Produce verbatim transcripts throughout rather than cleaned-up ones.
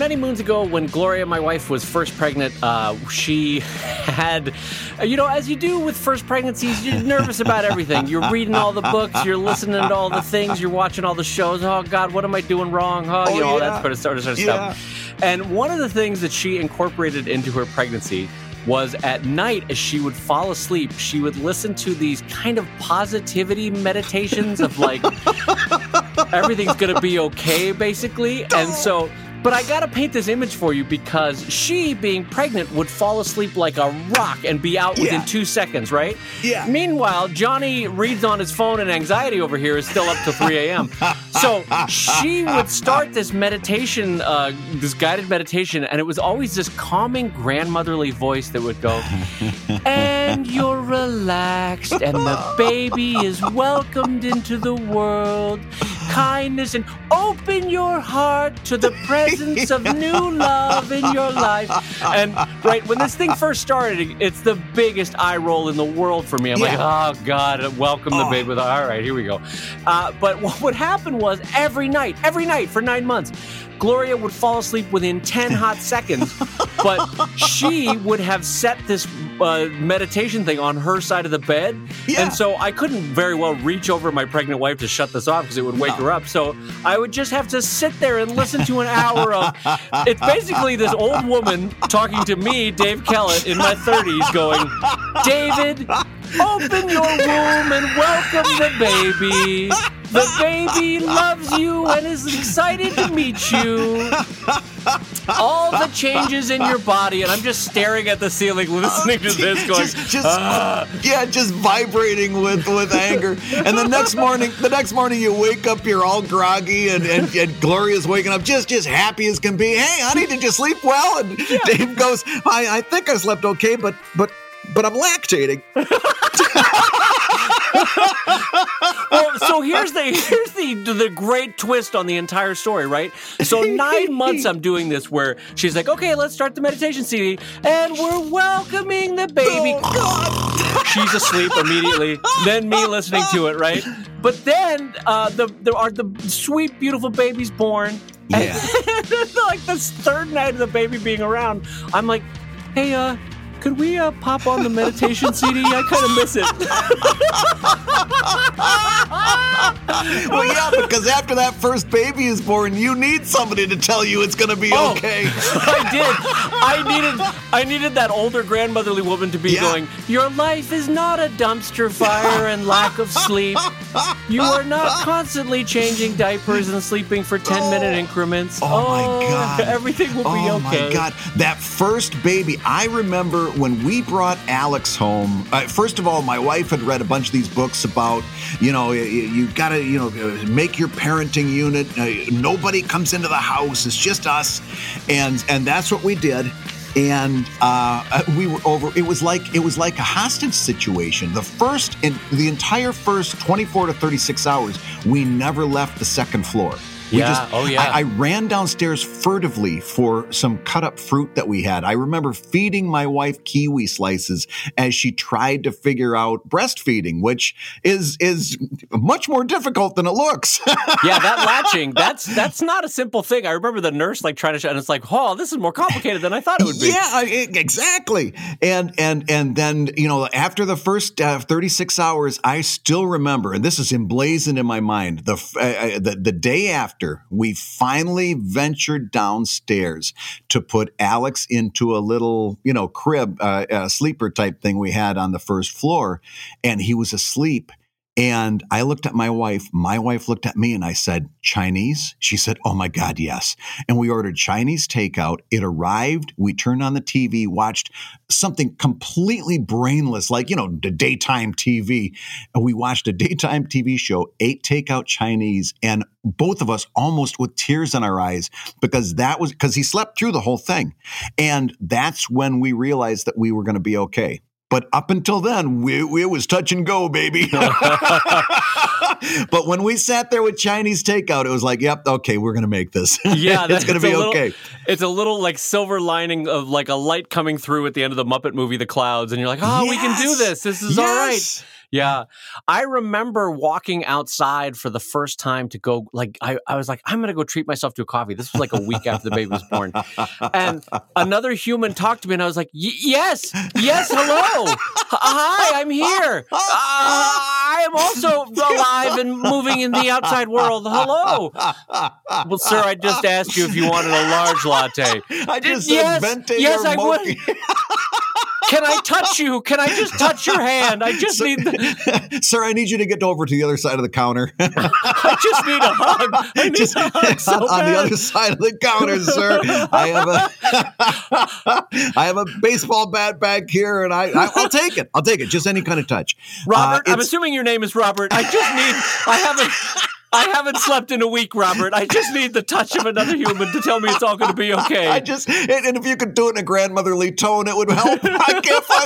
many moons ago when Gloria, my wife, was first pregnant, uh, she had, you know, as you do with first pregnancies, you're nervous about everything. You're reading all the books, you're listening to all the things, you're watching all the shows. Oh, God, what am I doing wrong? Oh, you Oh, know, all yeah. that sort of, sort of, sort of Yeah. stuff. And one of the things that she incorporated into her pregnancy was at night, as she would fall asleep, she would listen to these kind of positivity meditations of like, everything's going to be okay, basically. And so, but I got to paint this image for you because she, being pregnant, would fall asleep like a rock and be out within Yeah. two seconds, right? Yeah. Meanwhile, Johnny reads on his phone and anxiety over here is still up till three a.m. So she would start this meditation, uh, this guided meditation, and it was always this calming grandmotherly voice that would go, and you're relaxed, and the baby is welcomed into the world. Kindness, and open your heart to the presence of new love in your life. And right when this thing first started, it's the biggest eye roll in the world for me. I'm Yeah. like, oh God, welcome the Oh. baby. All right, here we go. Uh, but what would happen was every night, every night for nine months, Gloria would fall asleep within ten hot seconds, but she would have set this uh, meditation thing on her side of the bed. Yeah. And so I couldn't very well reach over my pregnant wife to shut this off because it would wake No. her up. So I would just have to sit there and listen to an hour of, it's basically this old woman talking to me, Dave Kellett, in my thirties going, David, open your womb and welcome the baby. The baby loves you and is excited to meet you. All the changes in your body, and I'm just staring at the ceiling, listening to this, going, just, just "Ah." yeah, just vibrating with, with anger. And the next morning, the next morning you wake up, you're all groggy, and, and, and Gloria's waking up just just happy as can be. Hey, honey, did you sleep well? And Dave goes, I, I think I slept okay, but but but I'm lactating. Well, so here's the here's the the great twist on the entire story, right? So nine months I'm doing this where she's like, okay, let's start the meditation C D, and we're welcoming the baby. Oh, She's asleep immediately. Then me listening to it, right? But then uh, the the are the sweet, beautiful baby's born. Yeah. And like this third night of the baby being around, I'm like, hey, uh. could we uh, pop on the meditation C D? I kind of miss it. Well, yeah, because after that first baby is born, you need somebody to tell you it's going to be Oh. okay. I did. I needed I needed that older grandmotherly woman to be Yeah. going, your life is not a dumpster fire and lack of sleep. You are not constantly changing diapers and sleeping for ten-minute increments. Oh, my God. Everything will be Oh okay. my God. That first baby, I remember when we brought Alex home. Uh, first of all, my wife had read a bunch of these books about, you know, you, you got to, you know, uh, make your parenting unit. Uh, nobody comes into the house. It's just us. And and that's what we did. And uh, we were over. It was like it was like a hostage situation. The first, in the entire first twenty-four to thirty-six hours, we never left the second floor. We Yeah, just, oh, yeah. I, I ran downstairs furtively for some cut up fruit that we had. I remember feeding my wife kiwi slices as she tried to figure out breastfeeding, which is is much more difficult than it looks. Yeah, that latching, that's that's not a simple thing. I remember the nurse like trying to, and it's like, oh, this is more complicated than I thought it would be. Yeah, I- exactly. And and and then, you know, after the first uh, thirty-six hours, I still remember, and this is emblazoned in my mind, the uh, the, the day after we finally ventured downstairs to put Alex into a little, you know, crib, uh, uh, sleeper type thing we had on the first floor, and he was asleep. And I looked at my wife, my wife looked at me, and I said, Chinese? She said, oh my God, yes. And we ordered Chinese takeout. It arrived. We turned on the T V, watched something completely brainless, like, you know, the daytime T V. And we watched a daytime T V show, ate takeout Chinese, and both of us almost with tears in our eyes, because that was, because he slept through the whole thing. And that's when we realized that we were going to be okay. But up until then, we, we, it was touch and go, baby. But when we sat there with Chinese takeout, it was like, yep, okay, we're going to make this. Yeah, it's going to be a little, okay. It's a little like silver lining of like a light coming through at the end of the Muppet movie, The Clouds, and you're like, oh, we can do Yes. this. This is all right. Yes. Yeah. I remember walking outside for the first time to go, like, I, I was like, I'm going to go treat myself to a coffee. This was like a week after the baby was born. And another human talked to me, and I was like, yes, yes, hello. Hi, I'm here. Uh, I am also alive and moving in the outside world. Hello. Well, sir, I just asked you if you wanted a large latte. I just yes, said vente yes, or I mochi. would. Can I touch you? Can I just touch your hand? I just sir, need the- Sir, I need you to get over to the other side of the counter. I just need a hug. I need Just a hug so on, on the bad. other side of the counter, sir. I have a I have a baseball bat back here, and I, I I'll take it. I'll take it. Just any kind of touch. Robert, Uh, I'm it's- assuming your name is Robert. I just need I haven't I haven't slept in a week, Robert. I just need the touch of another human to tell me it's all going to be okay. I just and, and if you could do it in a grandmotherly tone, it would help. I can't find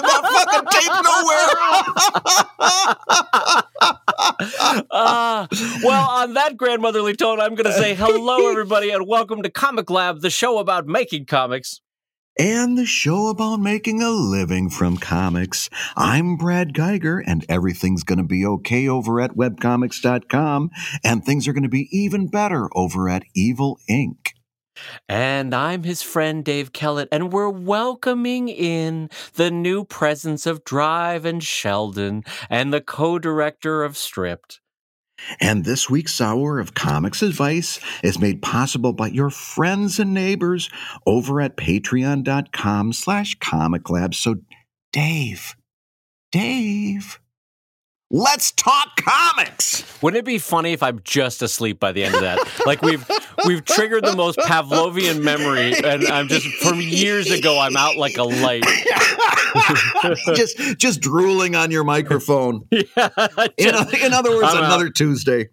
that fucking tape nowhere. Uh, well, on that grandmotherly tone, I'm going to say hello, everybody, and welcome to Comic Lab, the show about making comics. And the show about making a living from comics. I'm Brad Geiger, and everything's going to be okay over at webcomics dot com, and things are going to be even better over at Evil Incorporated. And I'm his friend Dave Kellett, and we're welcoming in the new presence of Drive and Sheldon and the co-director of Stripped. And this week's Hour of Comics Advice is made possible by your friends and neighbors over at patreon dot com slash comic lab. So, Dave, Dave, let's talk comics. Wouldn't it be funny if I'm just asleep by the end of that? Like we've we've triggered the most Pavlovian memory, and I'm just from years ago. I'm out like a light. just, just drooling on your microphone. Yeah, In, just- in other words, I'm out. another Tuesday.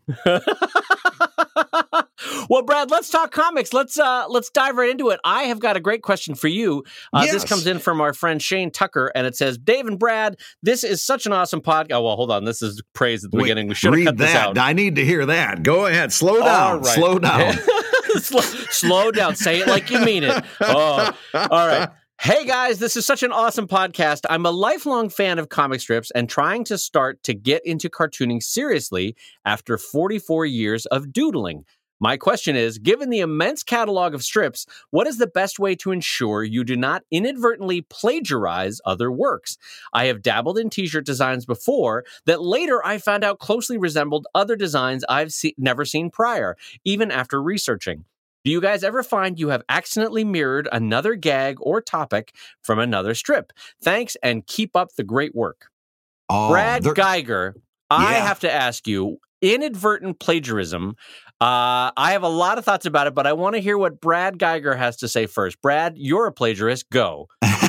Well, Brad, let's talk comics. Let's uh, let's dive right into it. I have got a great question for you. Uh, This Yes. comes in from our friend Shane Tucker, and it says, "Dave and Brad, this is such an awesome podcast." Oh, well, hold on. This is praise at the Wait, beginning. We should have read cut this that. out. I need to hear that. Go ahead. Slow down. All right. Slow down. slow, slow down. Say it like you mean it. Oh, all right. Hey guys, this is such an awesome podcast. I'm a lifelong fan of comic strips and trying to start to get into cartooning seriously after forty-four years of doodling. My question is, given the immense catalog of strips, what is the best way to ensure you do not inadvertently plagiarize other works? I have dabbled in t-shirt designs before that later I found out closely resembled other designs I've se- never seen prior, even after researching. Do you guys ever find you have accidentally mirrored another gag or topic from another strip? Thanks, and keep up the great work. Oh, Brad there- Geiger, I Yeah. have to ask you, inadvertent plagiarism, uh, I have a lot of thoughts about it, but I want to hear what Brad Geiger has to say first. Brad, you're a plagiarist. Go.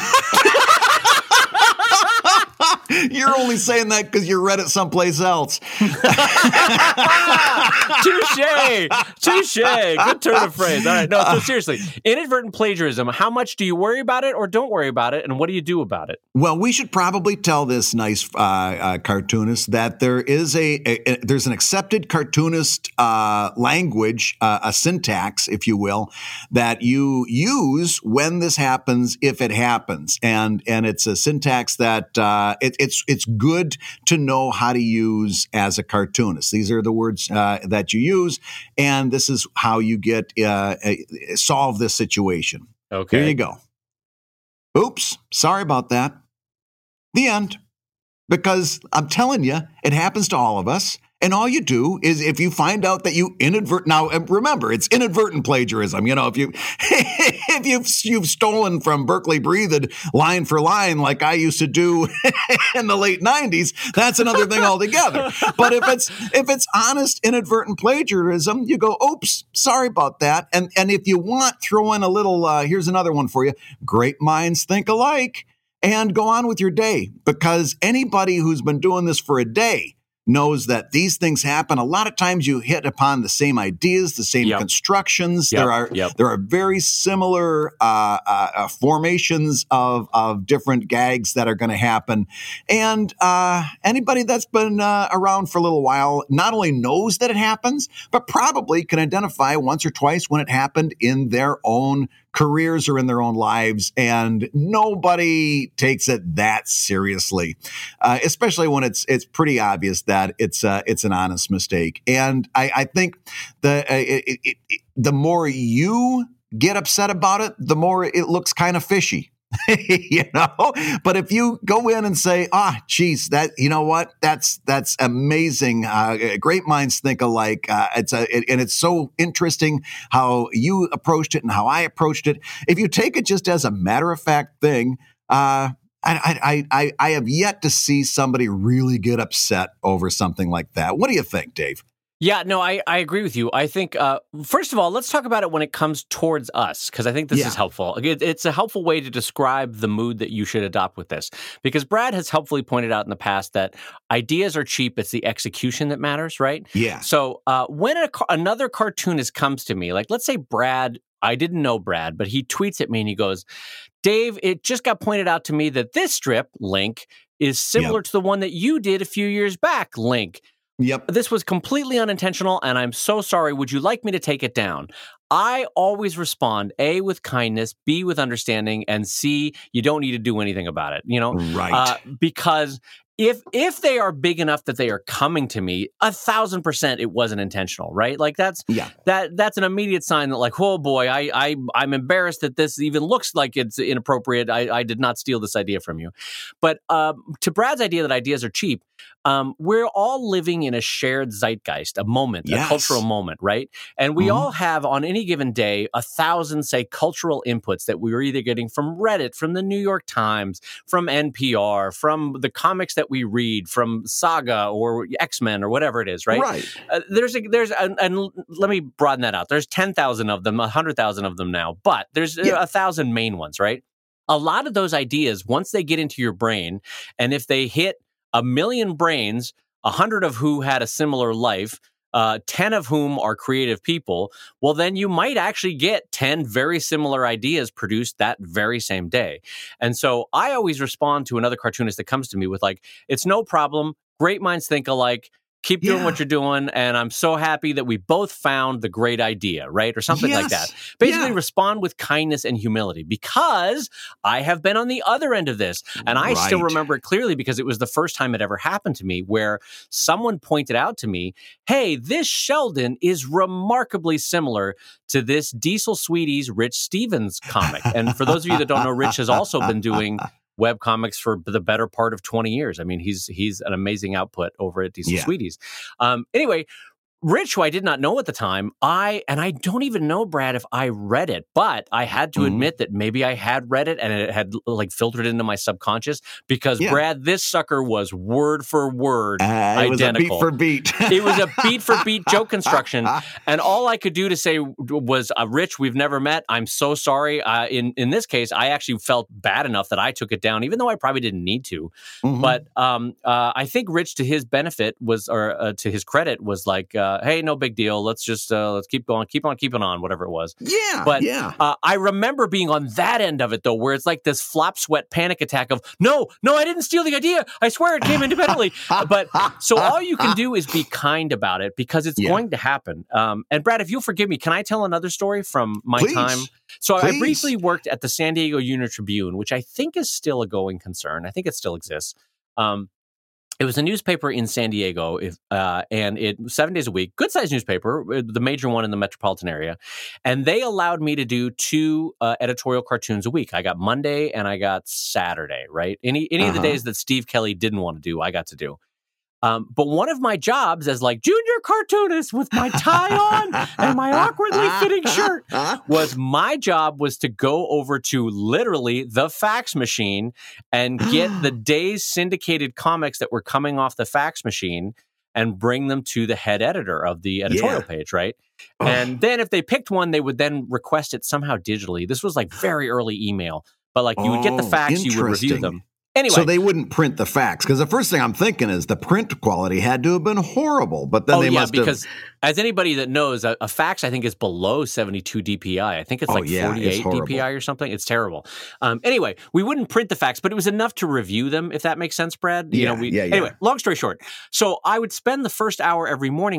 You're only saying that because you read it someplace else. Touche! Touche! Good turn of phrase. All right. No, so seriously, inadvertent plagiarism, how much do you worry about it or don't worry about it, and what do you do about it? Well, we should probably tell this nice uh, uh, cartoonist that there is a, a, a there's an accepted cartoonist uh, language, uh, a syntax, if you will, that you use when this happens, if it happens, and and it's a syntax that uh, it, it's it's good to know how to use as a cartoonist. These are the words uh, that you use, and this is how you get uh, a, solve this situation. Okay. Here you go. Oops, sorry about that. The end. Because I'm telling you, it happens to all of us. And all you do is if you find out that you inadvert now and remember it's inadvertent plagiarism. You know, if you if you've you've stolen from Berkeley Breathed line for line like I used to do in the late nineties, that's another thing altogether. But if it's if it's honest inadvertent plagiarism, you go, oops, sorry about that. And and if you want, throw in a little. Uh, here's another one for you. Great minds think alike, and go on with your day. Because anybody who's been doing this for a day knows that these things happen. A lot of times you hit upon the same ideas, the same Yep. constructions. Yep, There are yep. there are very similar uh, uh, uh, formations of of different gags that are going to happen. And uh, anybody that's been uh, around for a little while not only knows that it happens, but probably can identify once or twice when it happened in their own careers or in their own lives, and nobody takes it that seriously, uh, especially when it's it's pretty obvious that it's uh, it's an honest mistake. And I, I think the uh, it, it, it, the more you get upset about it, the more it looks kind of fishy. You know, but if you go in and say, ah, geez, that, you know what, that's, that's amazing. Uh, great minds think alike. Uh, it's a, it, and it's so interesting how you approached it and how I approached it. If you take it just as a matter of fact thing, uh, I, I, I, I have yet to see somebody really get upset over something like that. What do you think, Dave? Yeah, no, I, I agree with you. I think, uh, first of all, let's talk about it when it comes towards us, because I think this Yeah. is helpful. It, it's a helpful way to describe the mood that you should adopt with this, because Brad has helpfully pointed out in the past that ideas are cheap. It's the execution that matters, right? Yeah. So uh, when a, another cartoonist comes to me, like let's say Brad, I didn't know Brad, but he tweets at me and he goes, Dave, it just got pointed out to me that this strip, Link, is similar Yep. to the one that you did a few years back, Link. Yep. This was completely unintentional, and I'm so sorry. Would you like me to take it down? I always respond, A, with kindness, B, with understanding, and C, you don't need to do anything about it, you know? Right. Uh, because if if they are big enough that they are coming to me, a thousand percent it wasn't intentional, right? Like that's Yeah. that that's an immediate sign that, like, oh boy, I I I'm embarrassed that this even looks like it's inappropriate. I, I did not steal this idea from you. But um, to Brad's idea that ideas are cheap, um, we're all living in a shared zeitgeist, a moment, Yes. a cultural moment, right? And we Mhm. all have on any given day a thousand, say, cultural inputs that we are either getting from Reddit, from the New York Times, from N P R, from the comics that we read, from Saga or X-Men or whatever it is, right? Right. Uh, there's a, there's a, and let me broaden that out. There's ten thousand of them, one hundred thousand of them now, but there's Yeah. a thousand main ones, right? A lot of those ideas, once they get into your brain, and if they hit a million brains, a hundred of who had a similar life, uh, ten of whom are creative people, well, then you might actually get ten very similar ideas produced that very same day. And so I always respond to another cartoonist that comes to me with like, it's no problem. Great minds think alike. Keep doing Yeah. what you're doing. And I'm so happy that we both found the great idea, right? Or something like Yes. that. Basically, Yeah. respond with kindness and humility, because I have been on the other end of this. And I still Right. remember it clearly because it was the first time it ever happened to me, where someone pointed out to me, hey, this Sheldon is remarkably similar to this Diesel Sweeties Rich Stevens comic. And for those of you that don't know, Rich has also been doing web comics for the better part of twenty years. I mean, he's he's an amazing output over at Diesel Yeah. Sweeties. Um, anyway, Rich, who I did not know at the time, I, and I don't even know, Brad, if I read it, but I had to Mhm. admit that maybe I had read it and it had like filtered into my subconscious because, Yeah. Brad, this sucker was word for word Uh, it was a beat identical. for beat. It was a beat for beat joke construction. And all I could do to say was, uh, Rich, we've never met. I'm so sorry. Uh, in, in this case, I actually felt bad enough that I took it down, even though I probably didn't need to. Mhm. But um, uh, I think Rich, to his benefit, was, or uh, to his credit, was like, uh, hey, no big deal. Let's just, uh, let's keep going, keep on keeping on, whatever it was. yeah. But yeah. uh, I remember being on that end of it, though, where it's like this flop sweat panic attack of, no, no, I didn't steal the idea. I swear it came independently. But so all you can do is be kind about it, because it's Yeah. going to happen. Um, and Brad, if you'll forgive me, can I tell another story from my Please. time? So I Please. briefly worked at the San Diego Union Tribune, which I think is still a going concern. I think it still exists. Um, It was a newspaper in San Diego, if, uh, and it seven days a week, good sized newspaper, the major one in the metropolitan area. And they allowed me to do two uh, editorial cartoons a week. I got Monday and I got Saturday, right? Any any of the Uh-huh. days that Steve Kelly didn't want to do, I got to do. Um, but one of my jobs as like junior cartoonist with my tie on and my awkwardly fitting shirt was my job was to go over to literally the fax machine and get the day's syndicated comics that were coming off the fax machine and bring them to the head editor of the editorial Yeah. page, right? Oh. And then if they picked one, they would then request it somehow digitally. This was like very early email, but like you would get the Oh, fax, you would review interesting. them. Anyway, So they wouldn't print the fax, because the first thing I'm thinking is the print quality had to have been horrible. But then oh they yeah, must because have. as anybody that knows, a, a fax I think is below seventy-two D P I. I think it's Oh, like yeah, it's forty-eight horrible. D P I or something. It's terrible. Um, anyway, we wouldn't print the fax, but it was enough to review them, if that makes sense, Brad. You Yeah, know, we, yeah, yeah. Anyway, long story short, so I would spend the first hour every morning like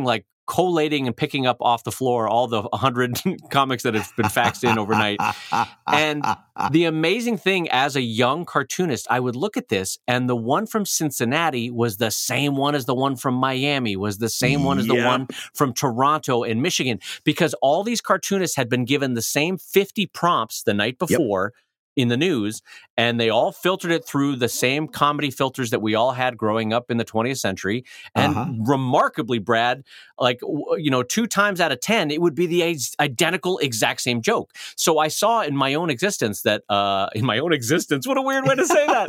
collating and picking up off the floor all the one hundred comics that have been faxed in overnight. And the amazing thing, as a young cartoonist, I would look at this, and the one from Cincinnati was the same one as the one from Miami, was the same one as the Yep. one from Toronto and Michigan, because all these cartoonists had been given the same fifty prompts the night before in the news, and they all filtered it through the same comedy filters that we all had growing up in the twentieth century. And Uh-huh. remarkably, Brad, like, w- you know, two times out of ten, it would be the ex- identical exact same joke. So I saw in my own existence that, uh, in my own existence, what a weird way to say that.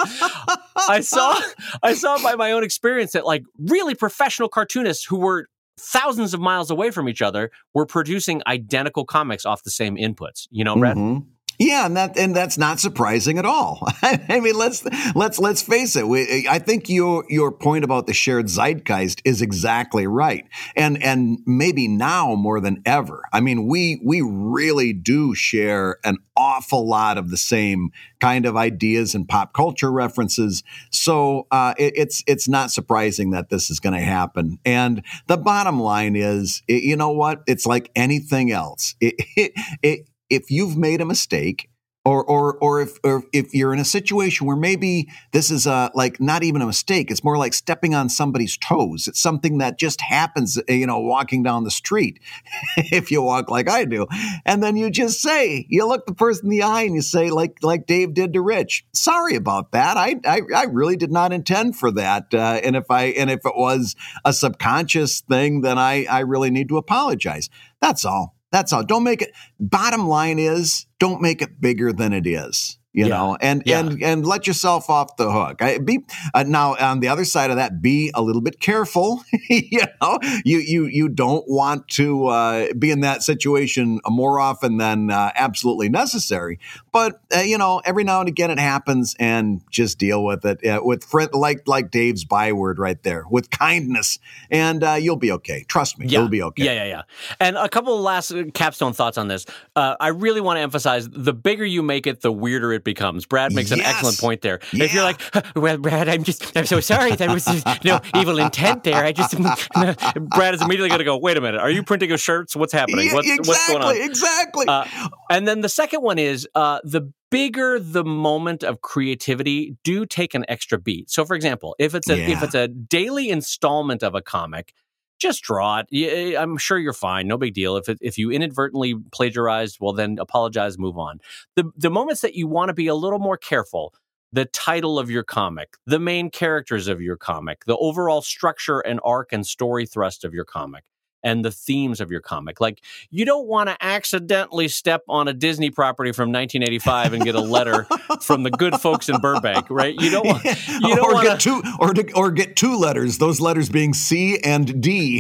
I saw, I saw by my own experience that, like, really professional cartoonists who were thousands of miles away from each other were producing identical comics off the same inputs. You know, Brad? Mhm. Yeah, and that and that's not surprising at all. I mean, let's let's let's face it. We, I think your your point about the shared zeitgeist is exactly right, and and maybe now more than ever. I mean, we we really do share an awful lot of the same kind of ideas and pop culture references. So uh, it, it's it's not surprising that this is going to happen. And the bottom line is, it, you know what? It's like anything else. It, it, it, if you've made a mistake, or or or if or if you're in a situation where maybe this is a, like not even a mistake, it's more like stepping on somebody's toes. It's something that just happens, you know, walking down the street. If you walk like I do, and then you just say, you look the person in the eye and you say, like like Dave did to Rich, sorry about that. I I, I really did not intend for that. Uh, and if I and if it was a subconscious thing, then I I really need to apologize. That's all. That's all. Don't make it. Bottom line is, don't make it bigger than it is. You Yeah. know, and Yeah. and and let yourself off the hook. I, be uh, now on the other side of that. Be a little bit careful. you know, you you you don't want to uh, be in that situation more often than uh, absolutely necessary. But uh, you know, every now and again it happens, and just deal with it uh, with friend, like like Dave's byword right there, with kindness, and uh, you'll be okay. Trust me, Yeah. you'll be okay. Yeah, yeah, yeah. And a couple of last uh, capstone thoughts on this. Uh, I really want to emphasize, the bigger you make it, the weirder it becomes. Brad makes an Yes. excellent point there. Yeah. If you're like, well, Brad, I'm just, I'm so sorry. That was just, no evil intent there. I just, Brad is immediately going to go, wait a minute. Are you printing a shirts? What's happening? Yeah, What's, exactly, what's going on? exactly. Uh, and then the second one is uh, the bigger the moment of creativity, do take an extra beat. So, for example, if it's a Yeah. if it's a daily installment of a comic, just draw it. Yeah, I'm sure you're fine. No big deal. If it, if you inadvertently plagiarized, well, then apologize, move on. The the moments that you want to be a little more careful, the title of your comic, the main characters of your comic, the overall structure and arc and story thrust of your comic, and the themes of your comic. Like, you don't want to accidentally step on a Disney property from nineteen eighty-five and get a letter from the good folks in Burbank, right? You don't want, you don't or want get two, or to, or get two letters. Those letters being C and D.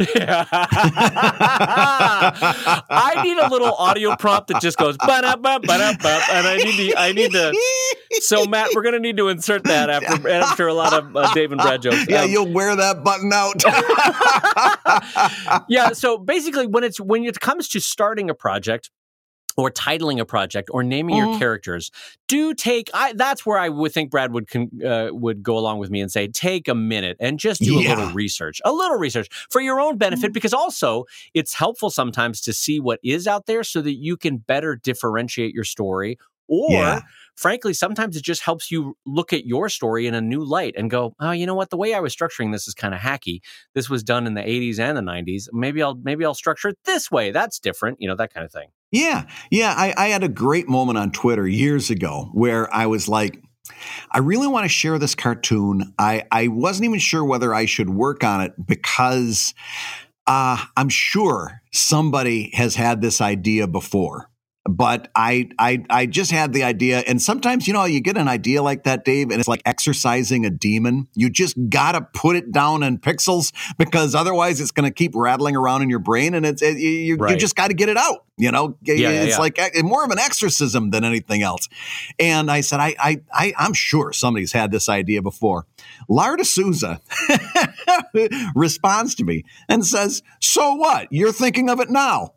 I need a little audio prompt that just goes ba-da-ba, ba-da-ba, and I need to, I need to. So, Matt, we're going to need to insert that after after a lot of uh, Dave and Brad jokes. Yeah, Um, you'll wear that button out. yeah. So basically, when it's when it comes to starting a project, or titling a project, or naming your Mhm. characters, do take. I, that's where I would think Brad would con, uh, would go along with me and say, take a minute and just do a Yeah. little research, a little research for your own benefit, because also it's helpful sometimes to see what is out there so that you can better differentiate your story. Or, Yeah. frankly, sometimes it just helps you look at your story in a new light and go, oh, you know what? The way I was structuring this is kind of hacky. This was done in the eighties and the nineties. Maybe I'll maybe I'll structure it this way. That's different. You know, that kind of thing. Yeah, yeah. I, I had a great moment on Twitter years ago where I was like, I really want to share this cartoon. I, I wasn't even sure whether I should work on it because uh, I'm sure somebody has had this idea before. But I, I, I just had the idea, and sometimes, you know, you get an idea like that, Dave, and it's like exercising a demon. You just gotta put it down in pixels because otherwise, it's going to keep rattling around in your brain, and it's it, you, you Right. just got to get it out. You know, Yeah, yeah, it's yeah. like a, more of an exorcism than anything else. And I said, I, I, I I'm sure somebody's had this idea before. Lara D'Souza responds to me and says, "So what? You're thinking of it now."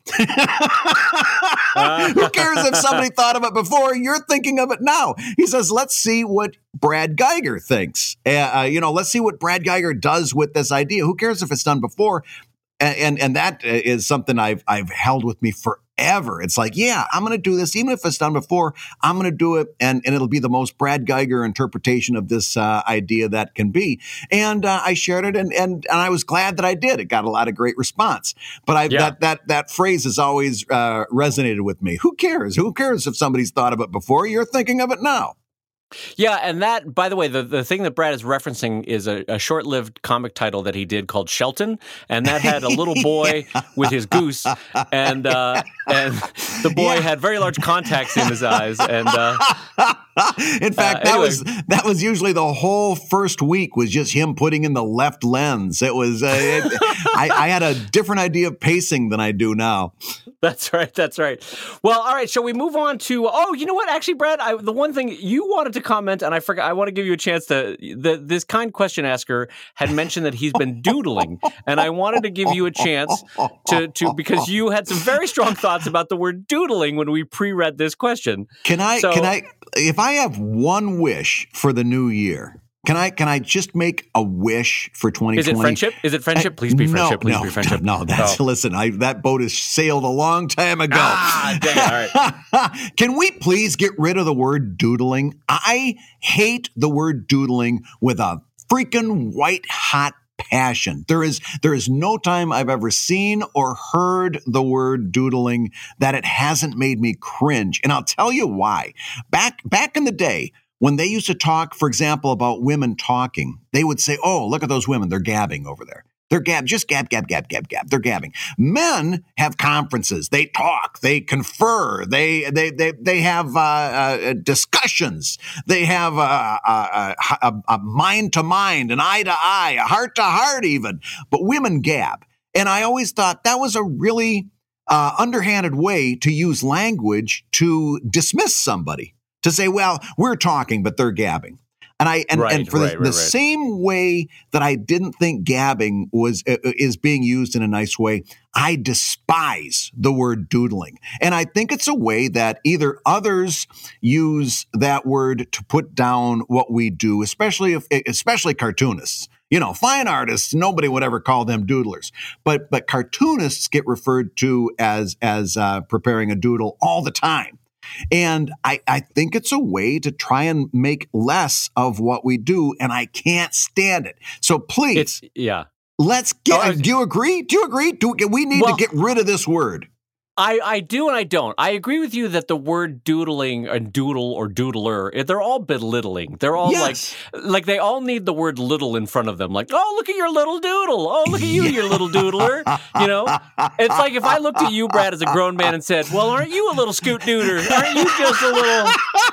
Who cares if somebody thought of it before? You're thinking of it now. He says, let's see what Brad Geiger thinks. Uh, uh, you know, let's see what Brad Geiger does with this idea. Who cares if it's done before? and, and and that is something I've I've held with me forever. It's like, yeah, I'm going to do this, even if it's done before. I'm going to do it, and and it'll be the most Brad Geiger interpretation of this uh, idea that can be. And uh, I shared it, and and and I was glad that I did. It got a lot of great response. But I Yeah. that that that phrase has always uh, resonated with me. Who cares? Who cares if somebody's thought of it before? You're thinking of it now. Yeah, and that, by the way, the, the thing that Brad is referencing is a, a short-lived comic title that he did called Shelton, and that had a little boy with his goose, and uh, and the boy Yeah. had very large contacts in his eyes, and uh, In fact, Uh, that anyway. was that was usually the whole first week was just him putting in the left lens. It was uh, it, I, I had a different idea of pacing than I do now. that's right, that's right. Well, all right, shall we move on to? Oh, you know what? Actually, Brad, I, the one thing you wanted to comment, and I forgot. I want to give you a chance to. The, this kind question asker had mentioned that he's been doodling, and I wanted to give you a chance to to because you had some very strong thoughts about the word doodling when we pre-read this question. Can I? So- can I? If I have one wish for the new year, can I? Can I just make a wish for twenty twenty? Is it friendship? Is it friendship? Please be No, friendship. Please no, be friendship. No, that's Oh. listen. I that boat has sailed a long time ago. Ah, dang it, all right. Can we please get rid of the word doodling? I hate the word doodling with a freaking white hot passion. There is there is no time I've ever seen or heard the word doodling that it hasn't made me cringe. And I'll tell you why. Back back in the day, when they used to talk, for example, about women talking, they would say, "Oh, look at those women. They're gabbing over there. They're gab, just gab, gab, gab, gab, gab. They're gabbing." Men have conferences. They talk. They confer. They they they they have uh, uh, discussions. They have uh, a, a, a mind to mind, an eye to eye, a heart to heart, even. But women gab, and I always thought that was a really uh, underhanded way to use language to dismiss somebody. To say, "Well, we're talking, but they're gabbing." And I and, Right, and for right, the, right, the right. same way that I didn't think gabbing was uh, is being used in a nice way, I despise the word doodling. And I think it's a way that either others use that word to put down what we do, especially if especially cartoonists. You know, fine artists, nobody would ever call them doodlers. But but cartoonists get referred to as as uh, preparing a doodle all the time. And I, I think it's a way to try and make less of what we do, and I can't stand it. So please, It's yeah. let's get. Oh, I- do you agree? Do you agree? Do we need Well- to get rid of this word? I, I do and I don't. I agree with you that the word doodling and doodle or doodler, they're all belittling. They're all Yes. like, like they all need the word little in front of them. Like, oh, look at your little doodle. Oh, look at you, your little doodler. You know, it's like if I looked at you, Brad, as a grown man and said, well, aren't you a little scoot dooter? Aren't you just a little...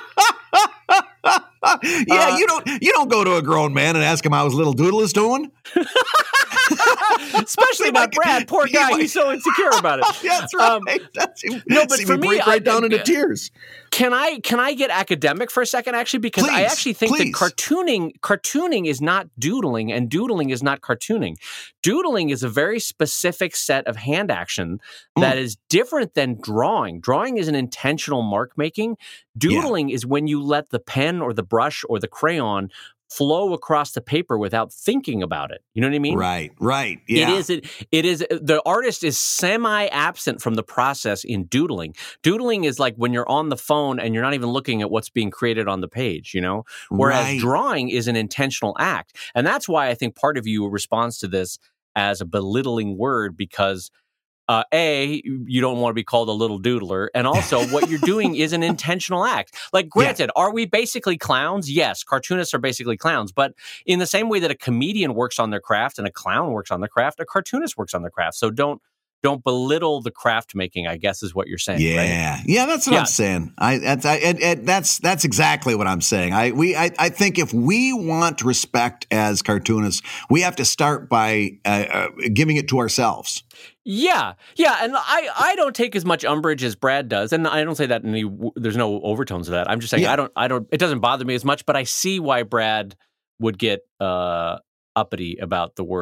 yeah, Uh, you don't you don't go to a grown man and ask him how his little doodle is doing. Especially not Like- Brad. Poor guy. like- He's so insecure about it. That's right. Um, That's, no, but see for me me, break right I- down into uh, tears. Can I can I get academic for a second, actually? Because I Please, actually think please. that cartooning cartooning is not doodling, and doodling is not cartooning. Doodling is a very specific set of hand action that is different than drawing. Drawing is an intentional mark making. Doodling is when you let the pen or the brush or the crayon flow across the paper without thinking about it. You know what I mean? Right, right. Yeah. It is. It, it is. The artist is semi-absent from the process in doodling. Doodling is like when you're on the phone and you're not even looking at what's being created on the page. You know, whereas Right. drawing is an intentional act, and that's why I think part of you responds to this as a belittling word because. Uh, a, you don't want to be called a little doodler. And also, what you're doing is an intentional act. Like, granted, are we basically clowns? Yes, cartoonists are basically clowns. But in the same way that a comedian works on their craft and a clown works on their craft, a cartoonist works on their craft. So don't don't belittle the craft making, I guess is what you're saying. Right? Yeah, yeah, that's what Yeah. I'm saying. I that's I, and, and that's that's exactly what I'm saying. I we I, I think if we want respect as cartoonists, we have to start by uh, uh, giving it to ourselves. Yeah, yeah, and I, I don't take as much umbrage as Brad does, and I don't say that in any. There's no overtones of that. I'm just saying Yeah. I don't I don't. It doesn't bother me as much, but I see why Brad would get uh, uppity about the word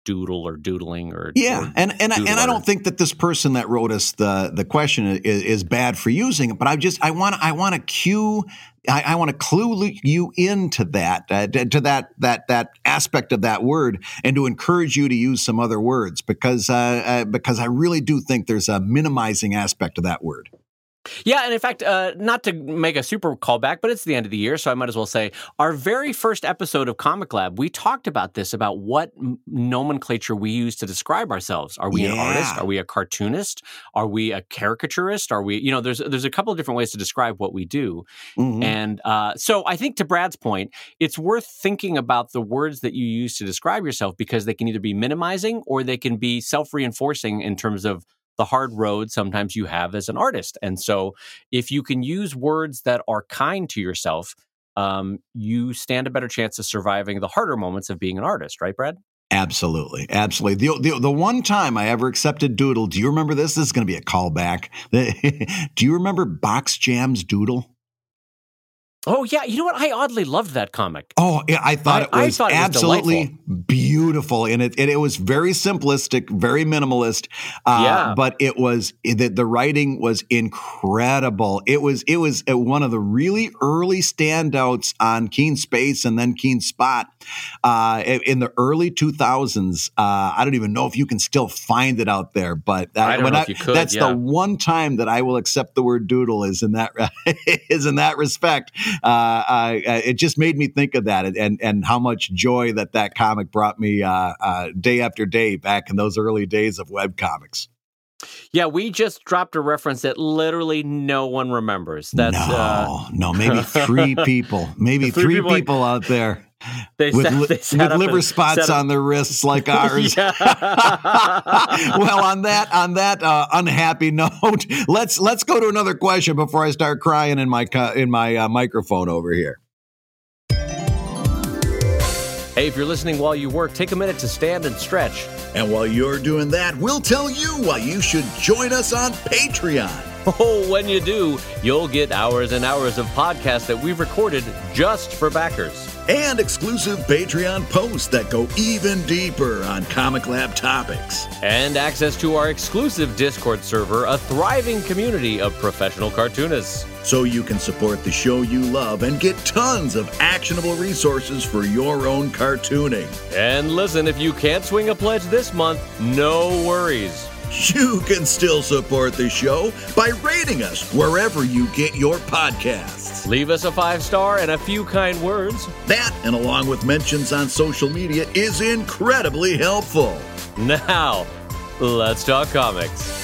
doodle or doodling or yeah, or and and I, and I doodler. don't think that this person that wrote us the the question is, is bad for using it, but I just I want I want to cue. I, I want to clue you into that, uh, to that that that aspect of that word, and to encourage you to use some other words because uh, uh, because I really do think there's a minimizing aspect of that word. Yeah, and in fact, uh, not to make a super callback, but it's the end of the year, so I might as well say our very first episode of Comic Lab, we talked about this, about what m- nomenclature we use to describe ourselves. Are we yeah. an artist? Are we a cartoonist? Are we a caricaturist? Are we, you know, there's there's a couple of different ways to describe what we do. Mm-hmm. And uh, so I think to Brad's point, it's worth thinking about the words that you use to describe yourself because they can either be minimizing or they can be self-reinforcing in terms of the hard road sometimes you have as an artist. And so if you can use words that are kind to yourself, um, you stand a better chance of surviving the harder moments of being an artist, right, Brad? Absolutely. Absolutely. The, the, the one time I ever accepted Doodle, do you remember this? This is going to be a callback. Do you remember Box Jam's Doodle? Oh, yeah. You know what? I oddly loved that comic. Oh, yeah, I thought I- it I was thought it was absolutely delightful. beautiful. And it, and it was very simplistic, very minimalist. Uh, Yeah. But it was, the, the writing was incredible. It was, it was one of the really early standouts on Keen Space and then Keen Spot uh, in the early two thousands. Uh, I don't even know if you can still find it out there, but uh, I don't when know I, if you could, that's yeah. the one time that I will accept the word doodle is in that, is in that respect. Uh, uh, it just made me think of that and and how much joy that that comic brought me uh, uh, day after day back in those early days of webcomics. Yeah, we just dropped a reference that literally no one remembers. That's no, uh, no, maybe three people, maybe Three three, people, people, like- out there they with, set, li- they set with up liver a- spots set up- on their wrists like ours. Yeah. Well, on that on that uh, unhappy note, let's let's go to another question before I start crying in my co- in my uh, microphone over here. Hey, if you're listening while you work, take a minute to stand and stretch. And while you're doing that, we'll tell you why you should join us on Patreon. Oh, when you do, you'll get hours and hours of podcasts that we've recorded just for backers. And exclusive Patreon posts that go even deeper on Comic Lab topics. And access to our exclusive Discord server, a thriving community of professional cartoonists. So you can support the show you love and get tons of actionable resources for your own cartooning. And listen, if you can't swing a pledge this month, no worries. You can still support the show by rating us wherever you get your podcasts. Leave us a five-star and a few kind words. That, and along with mentions on social media, is incredibly helpful. Now, let's talk comics.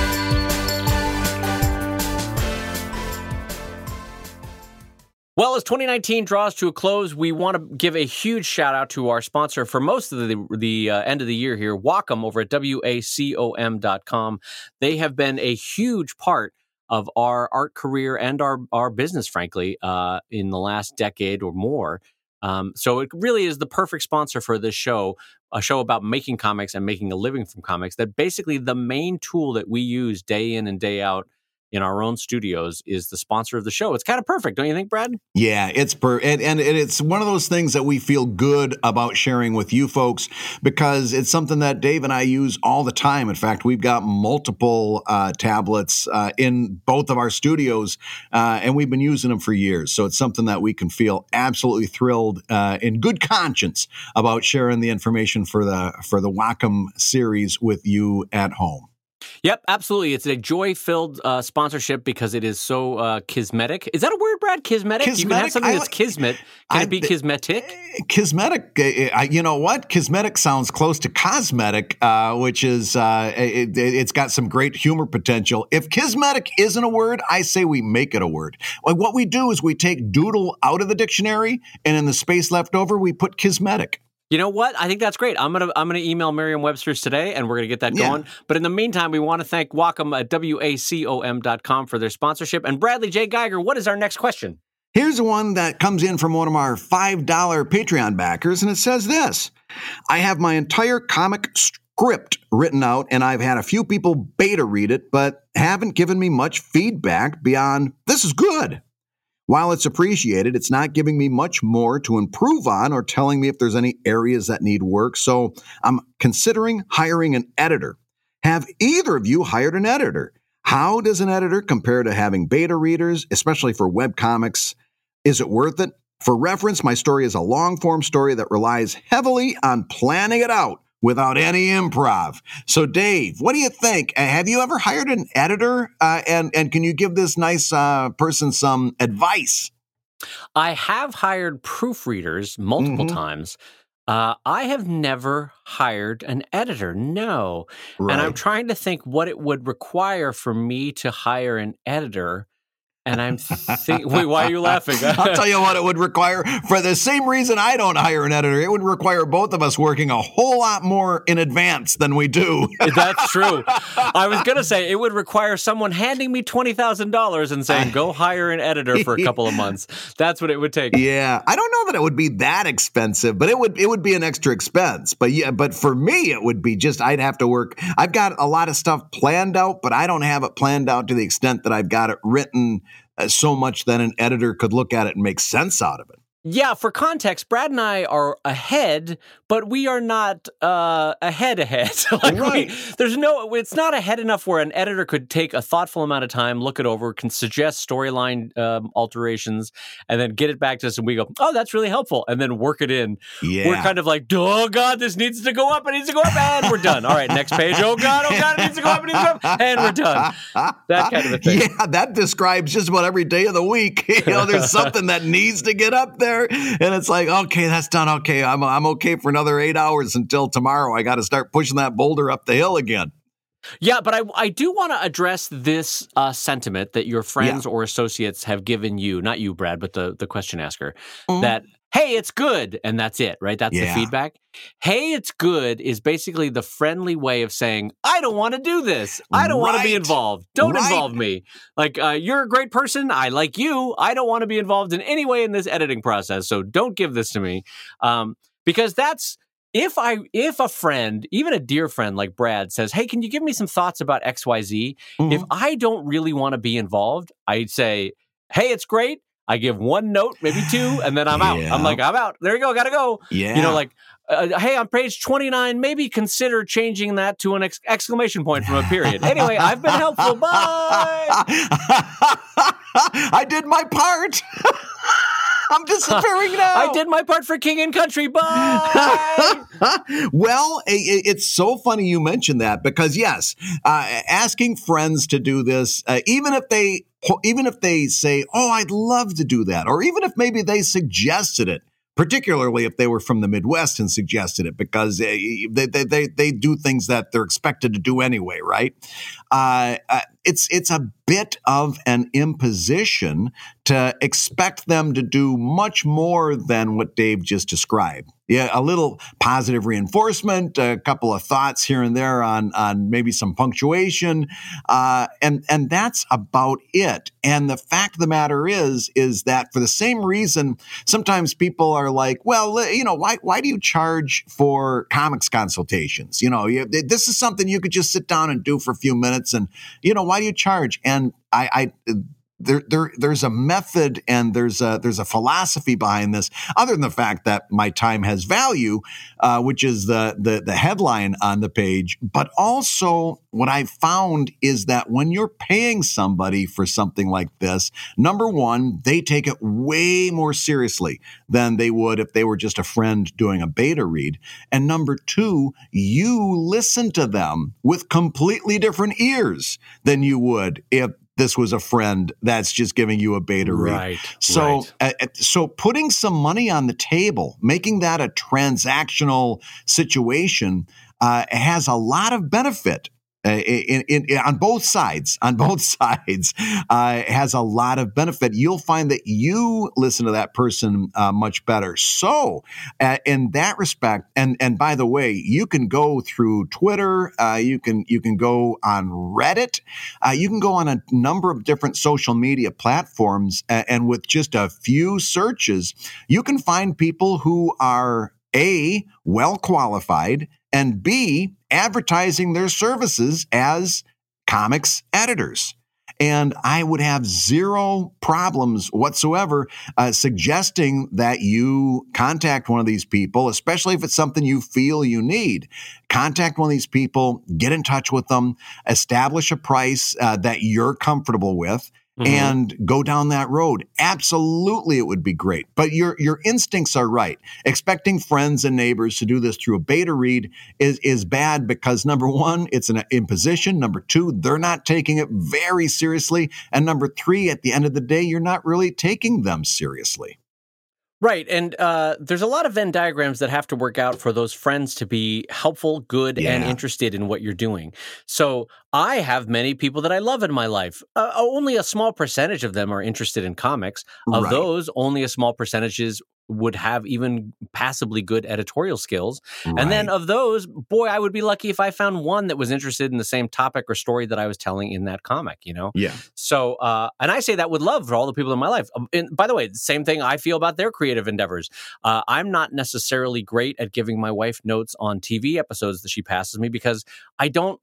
Well, as twenty nineteen draws to a close, we want to give a huge shout out to our sponsor for most of the the uh, end of the year here, Wacom, over at W A C O M dot com. They have been a huge part of our art career and our, our business, frankly, uh, in the last decade or more. Um, so it really is the perfect sponsor for this show, a show about making comics and making a living from comics, that basically the main tool that we use day in and day out in our own studios is the sponsor of the show. It's kind of perfect, don't you think, Brad? Yeah, it's per and, and it's one of those things that we feel good about sharing with you folks because it's something that Dave and I use all the time. In fact, we've got multiple uh, tablets uh, in both of our studios, uh, and we've been using them for years. So it's something that we can feel absolutely thrilled uh, in good conscience about sharing the information for the for the Wacom series with you at home. Yep, absolutely. It's a joy-filled uh, sponsorship because it is so uh, kismetic. Is that a word, Brad? Kismetic? You can have Kismetic? something I that's like- kismet. Can I- it be kismetic? Kismetic, uh, uh, you know what? Kismetic sounds close to cosmetic, uh, which is, uh, it, it's got some great humor potential. If kismetic isn't a word, I say we make it a word. Like what we do is we take doodle out of the dictionary, and in the space left over, we put kismetic. You know what? I think that's great. I'm gonna I'm gonna email Merriam-Webster's today, and we're gonna get that Yeah. going. But in the meantime, we want to thank Wacom at W A C O M dot com for their sponsorship. And Bradley J. Geiger, what is our next question? Here's one that comes in from one of our five dollar Patreon backers, and it says this. I have my entire comic script written out, and I've had a few people beta read it, but haven't given me much feedback beyond, this is good. While it's appreciated, it's not giving me much more to improve on or telling me if there's any areas that need work. So I'm considering hiring an editor. Have either of you hired an editor? How does an editor compare to having beta readers, especially for webcomics? Is it worth it? For reference, my story is a long-form story that relies heavily on planning it out without any improv. So, Dave, what do you think? Uh, have you ever hired an editor? Uh, and, and can you give this nice uh, person some advice? I have hired proofreaders multiple mm-hmm. times. Uh, I have never hired an editor, no. Right. And I'm trying to think what it would require for me to hire an editor. And I'm thinking, wait, why are you laughing? I'll tell you what it would require. For the same reason I don't hire an editor, it would require both of us working a whole lot more in advance than we do. That's true. I was going to say it would require someone handing me twenty thousand dollars and saying, go hire an editor for a couple of months. That's what it would take. Yeah. I don't know that it would be that expensive, but it would it would be an extra expense. But yeah, but for me, it would be just, I'd have to work. I've got a lot of stuff planned out, but I don't have it planned out to the extent that I've got it written so much that an editor could look at it and make sense out of it. Yeah, for context, Brad and I are ahead, but we are not uh, ahead ahead. like right. we, there's no, it's not ahead enough where an editor could take a thoughtful amount of time, look it over, can suggest storyline um, alterations, and then get it back to us, and we go, oh, that's really helpful, and then work it in. Yeah. We're kind of like, oh God, this needs to go up, it needs to go up, and we're done. All right, next page. Oh God, oh God, it needs to go up, it needs to go up, and we're done. That kind of a thing. Yeah, that describes just about every day of the week. You know, there's something that needs to get up there. And it's like, okay, that's done. Okay, I'm I'm okay for another eight hours until tomorrow. I got to start pushing that boulder up the hill again. Yeah, but I I do want to address this uh, sentiment that your friends yeah. or associates have given you, not you, Brad, but the, the question asker, mm-hmm. that, hey, it's good, and that's it, right? That's yeah. the feedback. Hey, it's good is basically the friendly way of saying, I don't want to do this. I don't right. want to be involved. Don't right. involve me. Like, uh, you're a great person. I like you. I don't want to be involved in any way in this editing process, so don't give this to me. Um, because that's, if I, if a friend, even a dear friend like Brad says, hey, can you give me some thoughts about X Y Z? Mm-hmm. If I don't really want to be involved, I'd say, hey, it's great. I give one note, maybe two, and then I'm out. Yeah. I'm like, I'm out. There you go. Got to go. Yeah. You know, like, uh, hey, on page twenty-nine, maybe consider changing that to an ex- exclamation point from a period. Anyway, I've been helpful. Bye. I did my part. I'm disappearing now. I did my part for King and Country. Bye. Well, it, it's so funny you mentioned that because, yes, uh, asking friends to do this, uh, even if they even if they say, oh, I'd love to do that, or even if maybe they suggested it, particularly if they were from the Midwest and suggested it, because they they they, they do things that they're expected to do anyway, right? Uh, uh, it's it's a bit of an imposition to expect them to do much more than what Dave just described. Yeah, a little positive reinforcement, a couple of thoughts here and there on on maybe some punctuation, uh, and and that's about it. And the fact of the matter is, is that for the same reason, sometimes people are like, well, you know, why why do you charge for comics consultations? You know, you, this is something you could just sit down and do for a few minutes, and you know, why do you charge? And I. I There, there, there's a method and there's a there's a philosophy behind this, other than the fact that my time has value, uh, which is the, the the headline on the page. But also, what I found is that when you're paying somebody for something like this, number one, they take it way more seriously than they would if they were just a friend doing a beta read. And number two, you listen to them with completely different ears than you would if this was a friend that's just giving you a beta read. Right. So, right. Uh, so putting some money on the table, making that a transactional situation, uh, has a lot of benefit. Uh, in, in, in, on both sides, on both sides, uh, has a lot of benefit. You'll find that you listen to that person uh, much better. So, uh, in that respect, and and by the way, you can go through Twitter, uh, you can you can go on Reddit, uh, you can go on a number of different social media platforms, uh, and with just a few searches, you can find people who are A, well qualified, and B, advertising their services as comics editors. And I would have zero problems whatsoever uh, suggesting that you contact one of these people, especially if it's something you feel you need. Contact one of these people, get in touch with them, establish a price uh, that you're comfortable with, mm-hmm. and go down that road. Absolutely, it would be great. But your your instincts are right. Expecting friends and neighbors to do this through a beta read is, is bad because, number one, it's an imposition. Number two, they're not taking it very seriously. And number three, at the end of the day, you're not really taking them seriously. Right. And uh, there's a lot of Venn diagrams that have to work out for those friends to be helpful, good, yeah. and interested in what you're doing. So I have many people that I love in my life. Uh, only a small percentage of them are interested in comics. Of right. those, only a small percentages would have even passably good editorial skills. Right. And then of those, boy, I would be lucky if I found one that was interested in the same topic or story that I was telling in that comic, you know? Yeah. So, uh, and I say that with love for all the people in my life. And by the way, the same thing I feel about their creative endeavors. Uh, I'm not necessarily great at giving my wife notes on T V episodes that she passes me because I don't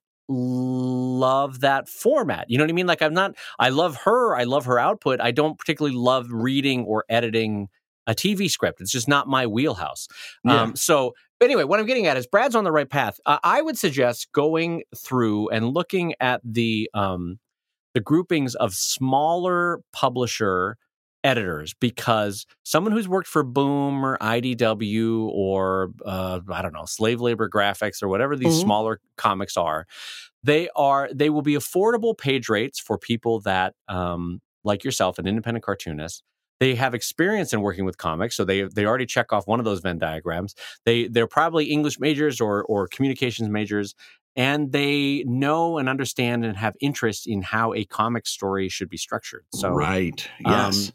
love that format. You know what I mean? Like I'm not, I love her. I love her output. I don't particularly love reading or editing a T V script. It's just not my wheelhouse. Yeah. Um, so anyway, what I'm getting at is Brad's on the right path. Uh, I would suggest going through and looking at the um, the groupings of smaller publisher editors, because someone who's worked for Boom or I D W or uh, I don't know, Slave Labor Graphics or whatever these mm-hmm. smaller comics are, they are they will be affordable page rates for people that um, like yourself, an independent cartoonist. They have experience in working with comics, so they they already check off one of those Venn diagrams. They they're probably English majors or or communications majors, and they know and understand and have interest in how a comic story should be structured. So right, yes. Um,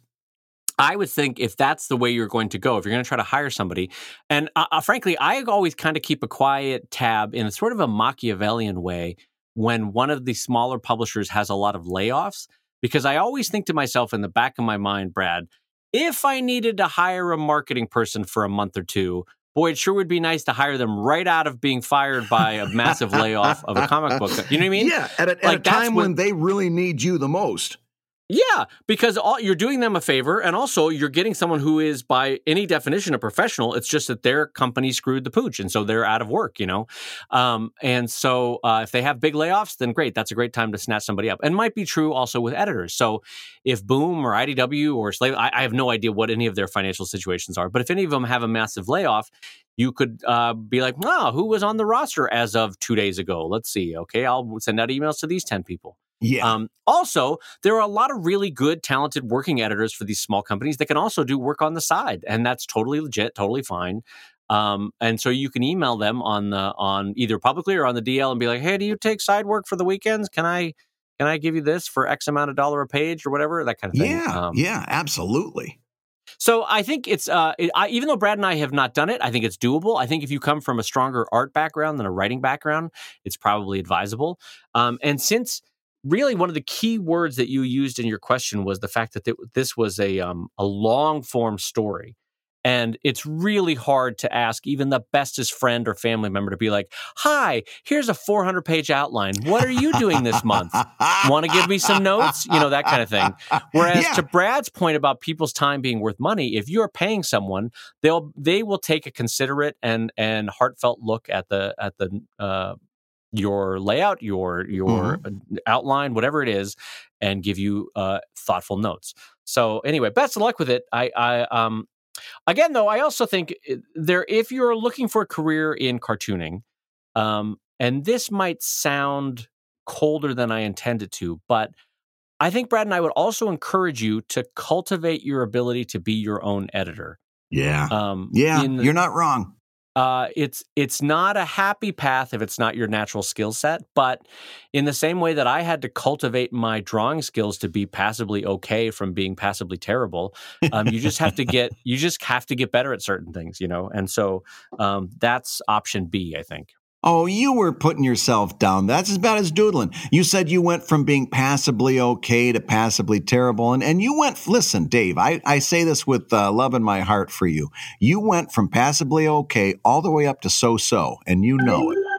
I would think if that's the way you're going to go, if you're going to try to hire somebody, and uh, uh, frankly, I always kind of keep a quiet tab in sort of a Machiavellian way when one of the smaller publishers has a lot of layoffs. Because I always think to myself in the back of my mind, Brad, if I needed to hire a marketing person for a month or two, boy, it sure would be nice to hire them right out of being fired by a massive layoff of a comic book. You know what I mean? Yeah, at a, at like a time when, when they really need you the most. Yeah, because all, you're doing them a favor, and also you're getting someone who is, by any definition, a professional. It's just that their company screwed the pooch, and so they're out of work, you know? Um, and so uh, if they have big layoffs, then great. That's a great time to snatch somebody up. And might be true also with editors. So if Boom or I D W or Slave, I, I have no idea what any of their financial situations are, but if any of them have a massive layoff, you could uh, be like, oh, who was on the roster as of two days ago? Let's see. Okay, I'll send out emails to these ten people. Yeah. Um, also, there are a lot of really good, talented working editors for these small companies that can also do work on the side, and that's totally legit, totally fine. Um, and so you can email them on the on either publicly or on the D L and be like, "Hey, do you take side work for the weekends? Can I can I give you this for X amount of dollar a page or whatever?" That kind of thing. Yeah, um, yeah, absolutely. So I think it's, uh, it, I, even though Brad and I have not done it, I think it's doable. I think if you come from a stronger art background than a writing background, it's probably advisable. Um, and since really one of the key words that you used in your question was the fact that th- this was a um, a long form story. And it's really hard to ask even the bestest friend or family member to be like, hi, here's a four hundred page outline. What are you doing this month? Want to give me some notes? You know, that kind of thing. Whereas yeah. to Brad's point about people's time being worth money, if you're paying someone, they'll they will take a considerate and and heartfelt look at the at the uh, your layout, your your mm-hmm. outline, whatever it is, and give you uh, thoughtful notes. So anyway, best of luck with it. I, I um. Again, though, I also think there, if you're looking for a career in cartooning, um, and this might sound colder than I intended to, but I think Brad and I would also encourage you to cultivate your ability to be your own editor. Yeah, um, yeah, the, you're not wrong. Uh, it's it's not a happy path if it's not your natural skill set, but in the same way that I had to cultivate my drawing skills to be passably okay from being passably terrible, um, you just have to get you just have to get better at certain things, you know. And so um, that's option B, I think. Oh, you were putting yourself down. That's as bad as doodling. You said you went from being passably okay to passably terrible. And, and you went, listen, Dave, I, I say this with uh, love in my heart for you. You went from passably okay all the way up to so-so, and you know it.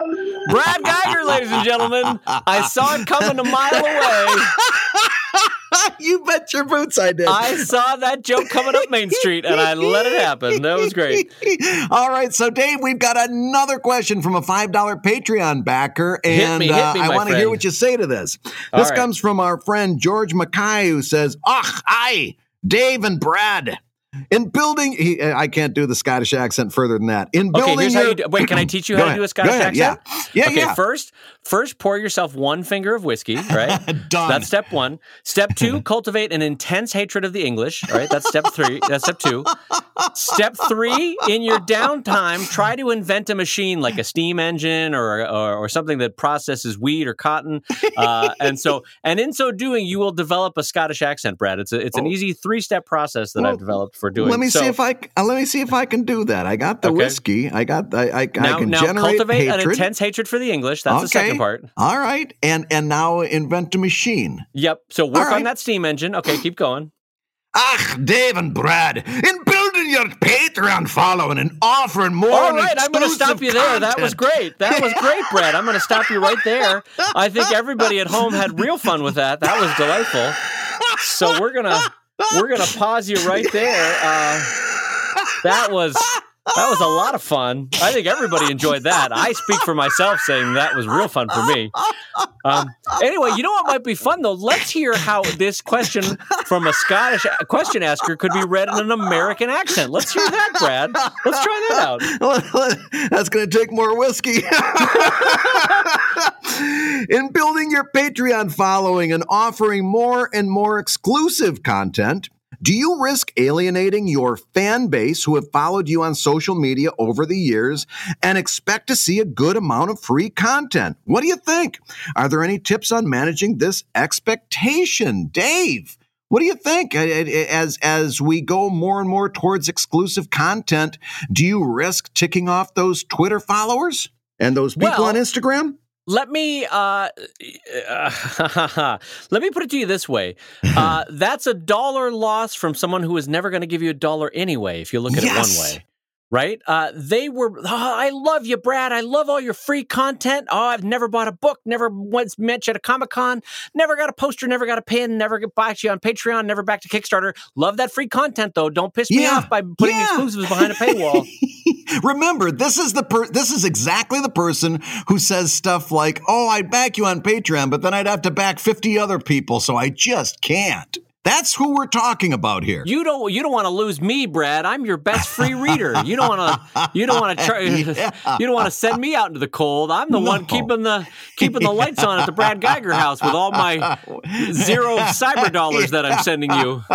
Brad Geiger, ladies and gentlemen. I saw it coming a mile away. You bet your boots I did. I saw that joke coming up Main Street, and I let it happen. That was great. All right, so Dave, we've got another question from a five dollar Patreon backer, and hit me, hit me, uh, I want to hear what you say to this. All This right. comes from our friend George Mackay, who says, "Ach, aye, Dave and Brad. In building," he, I can't do the Scottish accent further than that. In building, Okay, here's your, how you do. Wait, can I teach you Go how to ahead. do a Scottish Go ahead. accent? Yeah, yeah, okay, yeah. first, first pour yourself one finger of whiskey, right? Done. That's step one. Step two, cultivate an intense hatred of the English, right? That's step three. That's step two. Step three, in your downtime, try to invent a machine like a steam engine or or, or something that processes wheat or cotton. Uh, and so, and in so doing, you will develop a Scottish accent, Brad. It's a, it's an Oh. easy three step process that Well, I've developed for doing. Let me so, see if I uh, let me see if I can do that. I got the Okay. whiskey. I got I I, now, I can now generate cultivate an hatred. intense hatred for the English. That's the Okay. second part. All right, and and now invent a machine. Yep. So work All right. on that steam engine. Okay, keep going. Ach, Dave and Brad, in building your Patreon following and offering more. All right, I'm going to stop you there. That was great. That was great, Brad. I'm going to stop you right there. I think everybody at home had real fun with that. That was delightful. So we're gonna we're gonna pause you right there. Uh, that was that was a lot of fun. I think everybody enjoyed that. I speak for myself, saying that was real fun for me. Um, anyway, you know what might be fun though? Let's hear how this question from a Scottish question asker could be read in an American accent. Let's hear that, Brad. Let's try that out. That's going to take more whiskey. In building your Patreon following and offering more and more exclusive content, do you risk alienating your fan base who have followed you on social media over the years and expect to see a good amount of free content? What do you think? Are there any tips on managing this expectation? Dave, what do you think? As, as we go more and more towards exclusive content, do you risk ticking off those Twitter followers and those people Well, on Instagram? Let me uh, uh, let me put it to you this way: uh, that's a dollar loss from someone who is never going to give you a dollar anyway. If you look at Yes. it one way, right? Uh, they were. Oh, I love you, Brad. I love all your free content. Oh, I've never bought a book. Never once met you at a Comic Con. Never got a poster. Never got a pin. Never get back you on Patreon. Never back to Kickstarter. Love that free content though. Don't piss me Yeah. off by putting Yeah. exclusives behind a paywall. Remember, this is the per- this is exactly the person who says stuff like, "Oh, I'd back you on Patreon, but then I'd have to back fifty other people, so I just can't." That's who we're talking about here. You don't. You don't want to lose me, Brad. I'm your best free reader. You don't want to. You don't want to. Try, Yeah. You don't want to send me out into the cold. I'm the one No. keeping the keeping the lights on at the Brad Geiger house with all my zero cyber dollars that I'm sending you.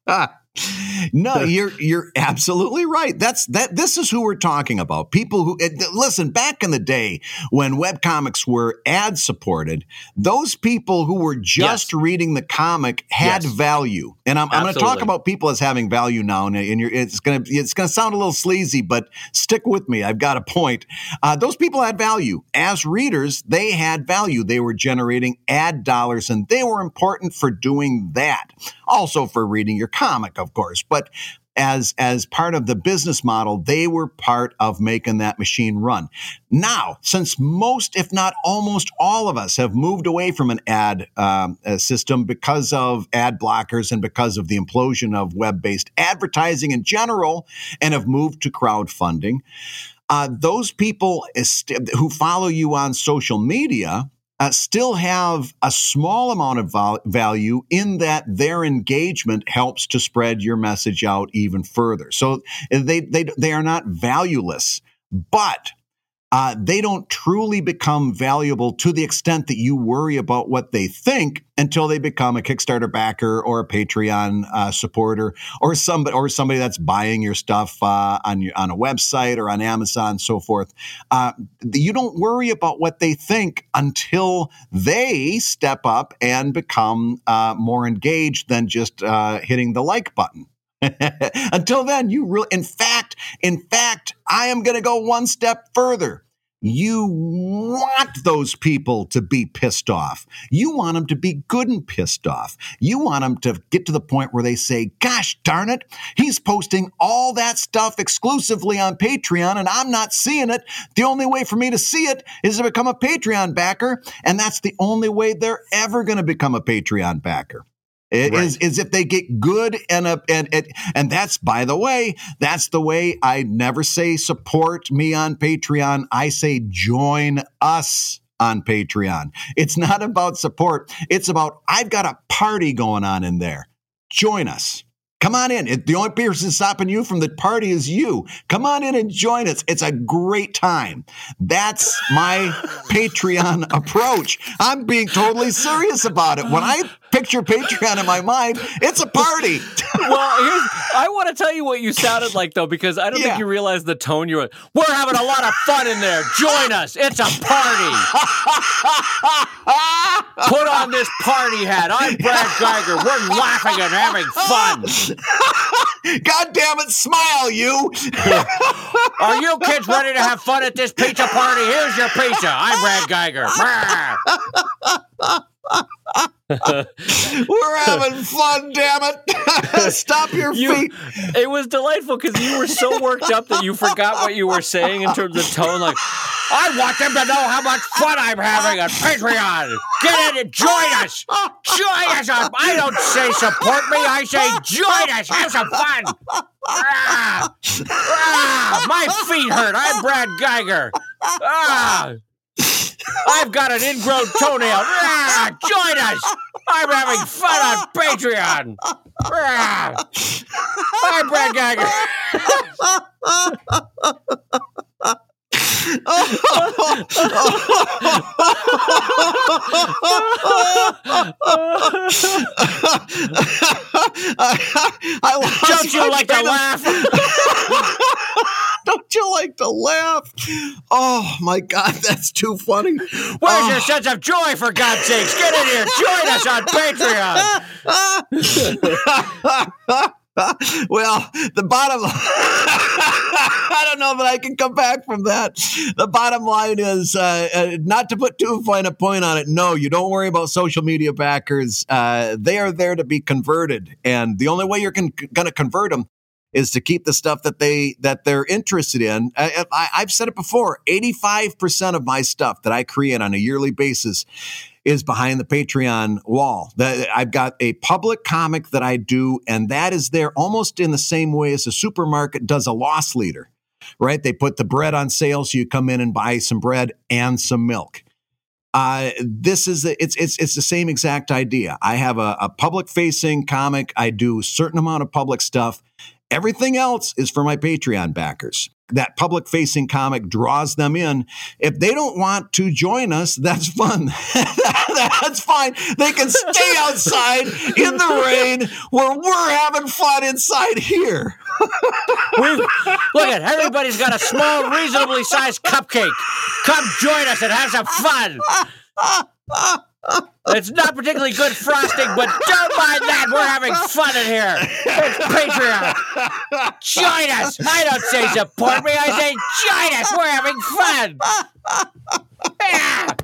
No, you're you're absolutely right. That's that. This is who we're talking about. People who eh, listen. Back in the day when webcomics were ad supported, those people who were just Yes. reading the comic had Yes. value. And I'm, I'm going to talk Absolutely. about people as having value now. And, and you're, it's going to it's going to sound a little sleazy, but stick with me. I've got a point. Uh, those people had value as readers. They had value. They were generating ad dollars, and they were important for doing that. Also for reading your comic, of course, but as as part of the business model, they were part of making that machine run. Now, since most, if not almost all of us have moved away from an ad um, uh, system because of ad blockers and because of the implosion of web-based advertising in general, and have moved to crowdfunding, uh, those people is, who follow you on social media Uh, still have a small amount of val- value in that their engagement helps to spread your message out even further. So they they they are not valueless, but uh, they don't truly become valuable to the extent that you worry about what they think until they become a Kickstarter backer or a Patreon uh, supporter or somebody or somebody that's buying your stuff uh, on your on a website or on Amazon and so forth. Uh, you don't worry about what they think until they step up and become uh, more engaged than just uh, hitting the like button. Until then, you really, in fact, in fact, I am going to go one step further. You want those people to be pissed off. You want them to be good and pissed off. You want them to get to the point where they say, gosh darn it, he's posting all that stuff exclusively on Patreon and I'm not seeing it. The only way for me to see it is to become a Patreon backer. And that's the only way they're ever going to become a Patreon backer. It right. is, is if they get good and, a, and, and, and that's, by the way, that's the way I never say support me on Patreon. I say join us on Patreon. It's not about support. It's about, I've got a party going on in there. Join us. Come on in. It, the only person stopping you from the party is you. Come on in and join us. It's a great time. That's my Patreon approach. I'm being totally serious about it. When I picture Patreon in my mind, it's a party. Well, here's, I want to tell you what you sounded like, though, because I don't yeah. think you realize the tone you're in. We're having a lot of fun in there. Join us. It's a party. Put on this party hat. I'm Brad Geiger. We're laughing and having fun. God damn it, smile, you. Are you kids ready to have fun at this pizza party? Here's your pizza. I'm Brad Geiger. We're having fun, damn it. Stop your you, feet. It was delightful because you were so worked up that you forgot what you were saying in terms of tone. Like, I want them to know how much fun I'm having on Patreon. Get in and join us. Join us. On, I don't say support me. I say join us. Have some fun. Ah, ah, my feet hurt. I'm Brad Geiger. Ah. I've got an ingrown toenail. Ah, join us. I'm having fun on Patreon. Ah, I'm Brad Geiger. Don't you like to laugh? Don't you like to laugh? Oh, my God, that's too funny. Where's oh. your sense of joy, for God's sakes? Get in here. Join us on Patreon. Well, the bottom line, I don't know that I can come back from that. The bottom line is uh, uh, not to put too fine a point on it. No, you don't worry about social media backers. Uh, they are there to be converted. And the only way you're con- going to convert them is to keep the stuff that they that they're interested in. I, I, I've said it before, eighty-five percent of my stuff that I create on a yearly basis is behind the Patreon wall. That I've got a public comic that I do, and that is there almost in the same way as a supermarket does a loss leader, right? They put the bread on sale, so you come in and buy some bread and some milk. Uh, this is a, it's it's it's the same exact idea. I have a, a public facing comic. I do a certain amount of public stuff. Everything else is for my Patreon backers. That public-facing comic draws them in. If they don't want to join us, that's fun. That's fine. They can stay outside in the rain where we're having fun inside here. We've, look at everybody's got a small, reasonably sized cupcake. Come join us and have some fun. It's not particularly good frosting, but don't mind that. We're having fun in here. It's Patreon. Join us. I don't say support me. I say join us. We're having fun. Yeah.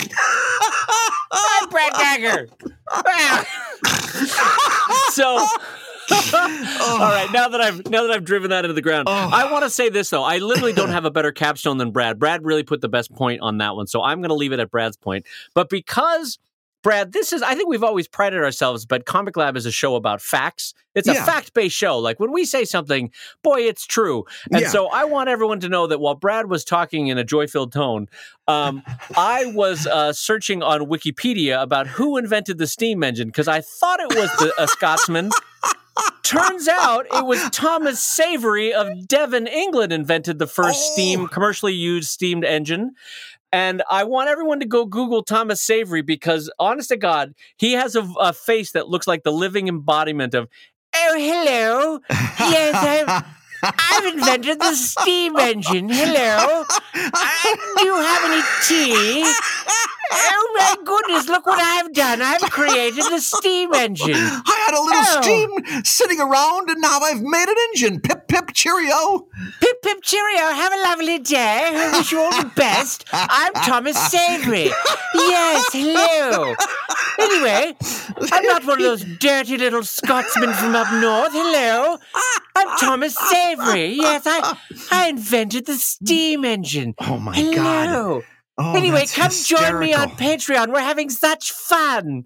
I'm Brad Geiger. Yeah. So... oh. All right, now that I've now that I've driven that into the ground, oh. I want to say this though. I literally don't have a better capstone than Brad. Brad really put the best point on that one, so I'm going to leave it at Brad's point. But because Brad, this is, I think we've always prided ourselves, but Comic Lab is a show about facts. It's a yeah. fact-based show. Like when we say something, boy, it's true. And yeah. so I want everyone to know that while Brad was talking in a joy-filled tone, um, I was uh, searching on Wikipedia about who invented the steam engine because I thought it was the, a Scotsman. Turns out it was Thomas Savery of Devon, England, invented the first oh. steam, commercially used steamed engine. And I want everyone to go Google Thomas Savery because, honest to God, he has a, a face that looks like the living embodiment of, oh, hello. Yes, I've, I've invented the steam engine. Hello. Uh, do you have any tea? Oh my goodness, look what I've done. I've created a steam engine. I had a little Oh. steam sitting around, and now I've made an engine. Pip, pip, cheerio. Pip, pip, cheerio. Have a lovely day. I wish you all the best. I'm Thomas Savory. Yes, hello. Anyway, I'm not one of those dirty little Scotsmen from up north. Hello. I'm Thomas Savory. Yes, I I invented the steam engine. Oh, my hello. God. Oh, anyway, that's come join me on hysterical. Patreon. We're having such fun.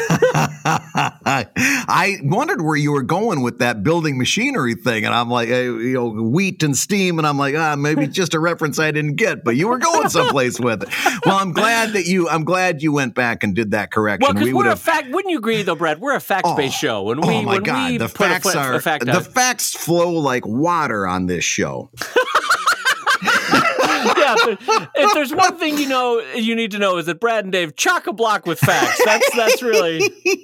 I wondered where you were going with that building machinery thing, and I'm like, uh, you know, wheat and steam, and I'm like, ah, maybe just a reference I didn't get, but you were going someplace with it. Well, I'm glad that you, I'm glad you went back and did that correction. Well, because We we're would a have. fact. Wouldn't you agree, though, Brad? We're a facts-based Oh, show. When we, oh my when God, we the put facts a, fa- are a fact the out, facts flow like water on this show. yeah, if, there- if there's one thing you know, you need to know is that Brad and Dave chock a block with facts. That's that's really.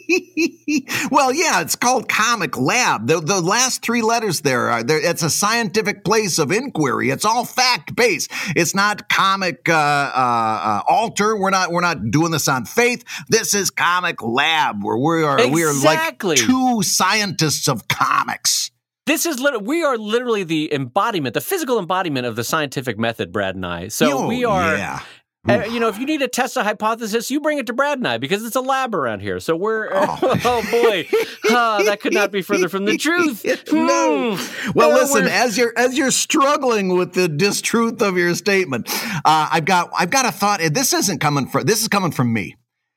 Well, yeah, it's called Comic Lab. The, the last three letters there are there. It's a scientific place of inquiry. It's all fact based. It's not comic uh, uh, uh, alter. We're not we're not doing this on faith. This is Comic Lab, where we are we are like Exactly. two scientists of comics. This is lit- we are literally the embodiment, the physical embodiment of the scientific method, Brad and I. So Oh, we are. yeah. Uh, you know, if you need to test a hypothesis, you bring it to Brad and I because it's a lab around here. So we're, oh, oh boy, uh, that could not be further from the truth. No. Hmm. Well, Uh, listen, we're- as you're as you're struggling with the distruth of your statement, uh, I've got I've got a thought. This isn't coming from this is coming from me.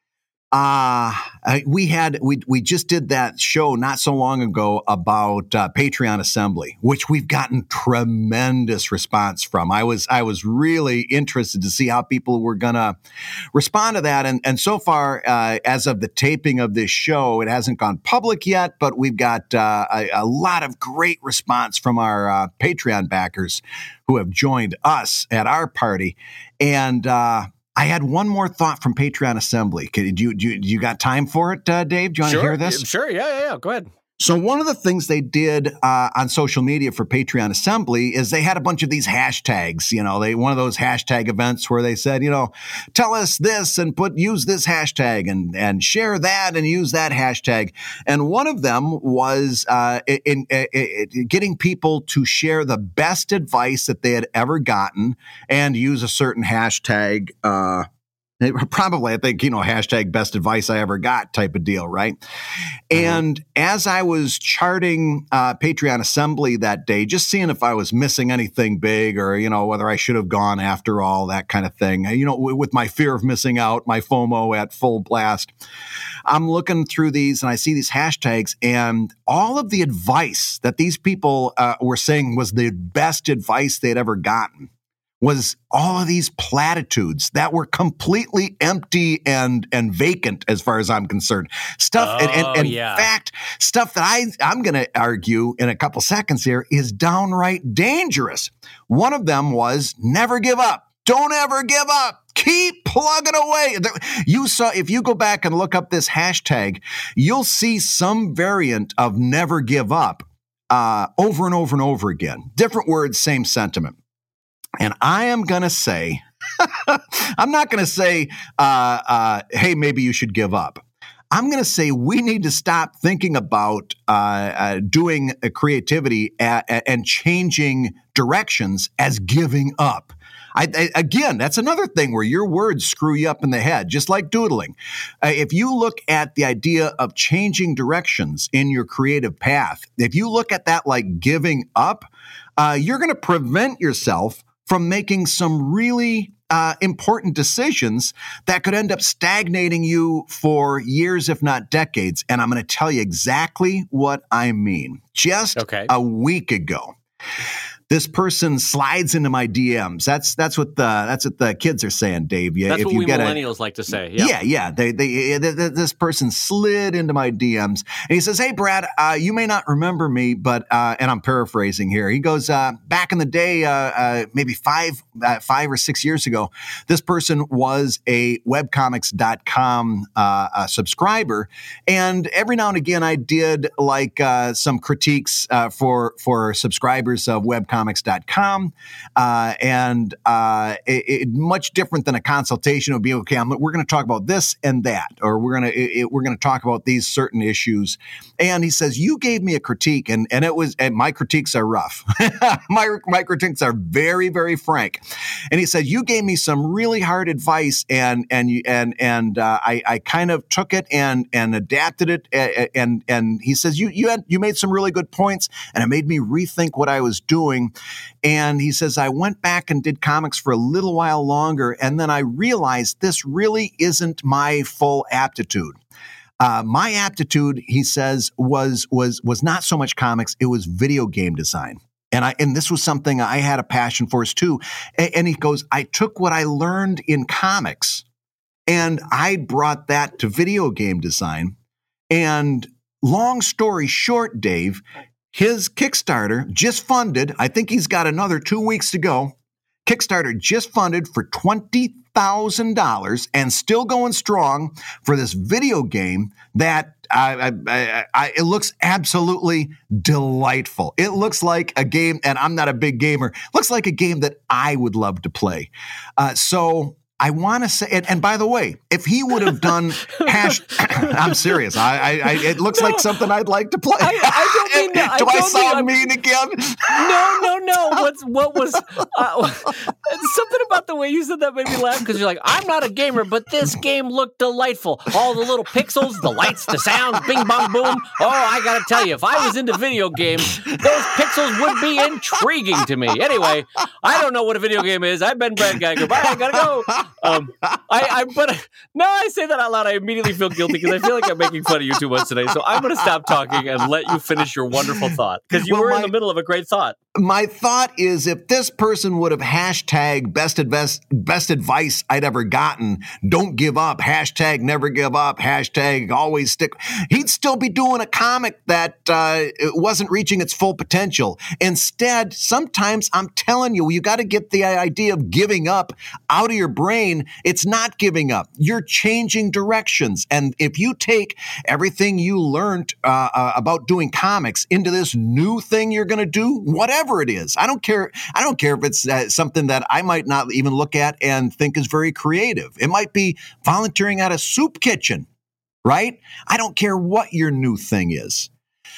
Uh, I- we had we we just did that show not so long ago about uh, Patreon Assembly, which we've gotten tremendous response from. I was I was really interested to see how people were gonna respond to that, and and so far, uh, as of the taping of this show, it hasn't gone public yet, but we've got uh, a, a lot of great response from our uh, Patreon backers who have joined us at our party, and. Uh, I had one more thought from Patreon Assembly. Could you, do you, do you got time for it, uh, Dave? Do you want sure, to hear this? Sure, yeah, yeah, yeah. Go ahead. So one of the things they did uh, on social media for Patreon Assembly is they had a bunch of these hashtags. You know, they one of those hashtag events where they said, you know, tell us this and put use this hashtag and and share that and use that hashtag. And one of them was uh, in, in, in getting people to share the best advice that they had ever gotten and use a certain hashtag. Uh, Probably, I think, you know, hashtag best advice I ever got type of deal, right? And as I was charting uh, Patreon Assembly that day, just seeing if I was missing anything big or, you know, whether I should have gone after all, that kind of thing, you know, w- with my fear of missing out, my FOMO at full blast, I'm looking through these and I see these hashtags and all of the advice that these people uh, were saying was the best advice they'd ever gotten was all of these platitudes that were completely empty and and vacant as far as I'm concerned. Stuff, and, and, Oh, and yeah. in fact, stuff that I, I'm going to argue in a couple seconds here is downright dangerous. One of them was never give up. Don't ever give up. Keep plugging away. You saw, if you go back and look up this hashtag, you'll see some variant of never give up uh, over and over and over again. Different words, same sentiment. And I am going to say, I'm not going to say, uh, uh, hey, maybe you should give up. I'm going to say we need to stop thinking about uh, uh, doing a creativity at, at, and changing directions as giving up. I, I, again, that's another thing where your words screw you up in the head, just like doodling. Uh, if you look at the idea of changing directions in your creative path, if you look at that like giving up, uh, you're going to prevent yourself from making some really uh, important decisions that could end up stagnating you for years, if not decades. And I'm going to tell you exactly what I mean. Just Okay. a week ago, this person slides into my D Ms. That's that's what the that's what the kids are saying, Dave. Yeah, That's if what you we get a, millennials like to say. yeah, yeah. They, they, they, they, this person slid into my D Ms and he says, "Hey, Brad, uh, you may not remember me, but uh, and I'm paraphrasing here. He goes, uh, back in the day, uh, uh, maybe five, uh, five or six years ago, this person was a webcomics dot com uh, uh, subscriber, and every now and again, I did like uh, some critiques uh, for for subscribers of webcomics comics dot com. Uh, and uh, it, it, much different than a consultation. It would be, okay, I'm, we're going to talk about this and that, or we're going to we're going to talk about these certain issues. And he says, you gave me a critique, and, and it was, and my critiques are rough. my, my critiques are very, very frank. And he said, you gave me some really hard advice, and and and and uh, I, I kind of took it and and adapted it. And and, and he says, you you had, you made some really good points, and it made me rethink what I was doing. And he says, I went back and did comics for a little while longer, and then I realized this really isn't my full aptitude. Uh, my aptitude, he says, was was was not so much comics; it was video game design, and I and this was something I had a passion for too. And, and he goes, I took what I learned in comics, and I brought that to video game design. And long story short, Dave, his Kickstarter just funded. I think he's got another two weeks to go. Kickstarter just funded for twenty thousand dollars and still going strong for this video game that I, I, I, it looks absolutely delightful. It looks like a game, and I'm not a big gamer, looks like a game that I would love to play. Uh, so I want to say, and, and by the way, if he would have done hash, I'm serious. I, I, I it looks no, like something I'd like to play. I, I don't mean that. Do I, I don't sound mean, mean again? No, no, no. What's what was uh, something about the way you said that made me laugh, because you're like, I'm not a gamer, but this game looked delightful. All the little pixels, the lights, the sounds, bing, bong, boom. Oh, I gotta tell you, if I was into video games, those pixels would be intriguing to me. Anyway, I don't know what a video game is. I've been Brad Geiger. Bye. I gotta go. Um, I, I, but now I say that out loud, I immediately feel guilty because I feel like I'm making fun of you too much today. So I'm going to stop talking and let you finish your wonderful thought, because you well, were my, in the middle of a great thought. My thought is, if this person would have hashtag best advice, best advice I'd ever gotten, don't give up, hashtag never give up, hashtag always stick, he'd still be doing a comic that uh, wasn't reaching its full potential. Instead, sometimes I'm telling you, you got to get the idea of giving up out of your brain. It's not giving up. You're changing directions. And if you take everything you learned uh, uh, about doing comics into this new thing you're going to do, whatever it is, I don't care. I don't care if it's uh, something that I might not even look at and think is very creative. It might be volunteering at a soup kitchen, right? I don't care what your new thing is.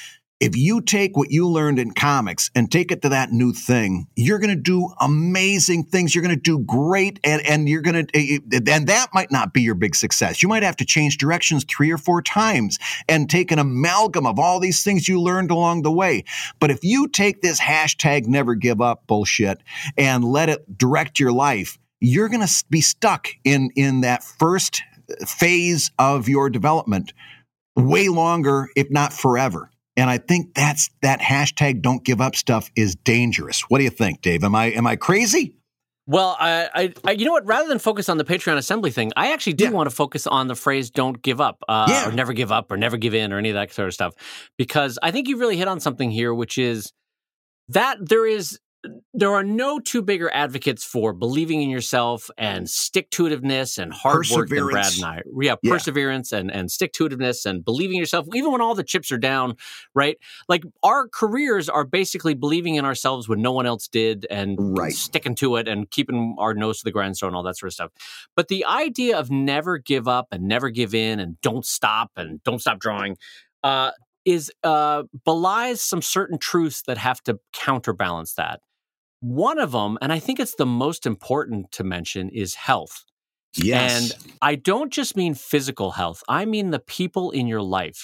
If you take what you learned in comics and take it to that new thing, you're going to do amazing things. You're going to do great. And, and you're going to, and that might not be your big success. You might have to change directions three or four times and take an amalgam of all these things you learned along the way. But if you take this hashtag never give up bullshit and let it direct your life, you're going to be stuck in, in that first phase of your development way longer, if not forever. And I think that's that hashtag don't give up stuff is dangerous. What do you think, Dave? Am I am I crazy? Well, I, I, I you know what? Rather than focus on the Patreon assembly thing, I actually did yeah. want to focus on the phrase "don't give up," uh, yeah. or "never give up," or "never give in," or any of that sort of stuff, because I think you really hit on something here, which is that there is. There are no two bigger advocates for believing in yourself and stick-to-itiveness and hard work than Brad and I. Yeah, yeah. perseverance and, and stick-to-itiveness and believing in yourself, even when all the chips are down, right? Like, our careers are basically believing in ourselves when no one else did and right. sticking to it and keeping our nose to the grindstone and all that sort of stuff. But the idea of never give up and never give in and don't stop and don't stop drawing uh, is uh, belies some certain truths that have to counterbalance that. One of them, and I think it's the most important to mention, is health. Yes. And I don't just mean physical health. I mean the people in your life.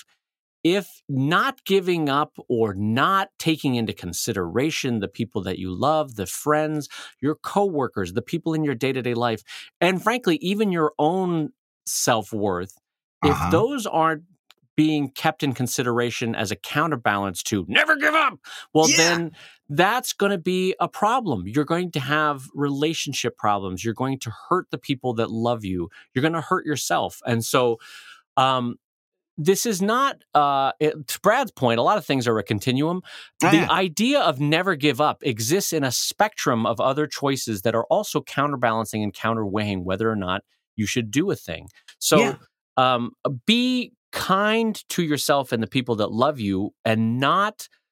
If not giving up or not taking into consideration the people that you love, the friends, your coworkers, the people in your day-to-day life, and frankly, even your own self-worth, uh-huh. if those aren't being kept in consideration as a counterbalance to never give up, well, yeah. then that's going to be a problem. You're going to have relationship problems. You're going to hurt the people that love you. You're going to hurt yourself. And so um, this is not, uh, it, to Brad's point, a lot of things are a continuum. Oh, the yeah. idea of never give up exists in a spectrum of other choices that are also counterbalancing and counterweighing whether or not you should do a thing. So yeah. um, be kind to yourself and the people that love you, and not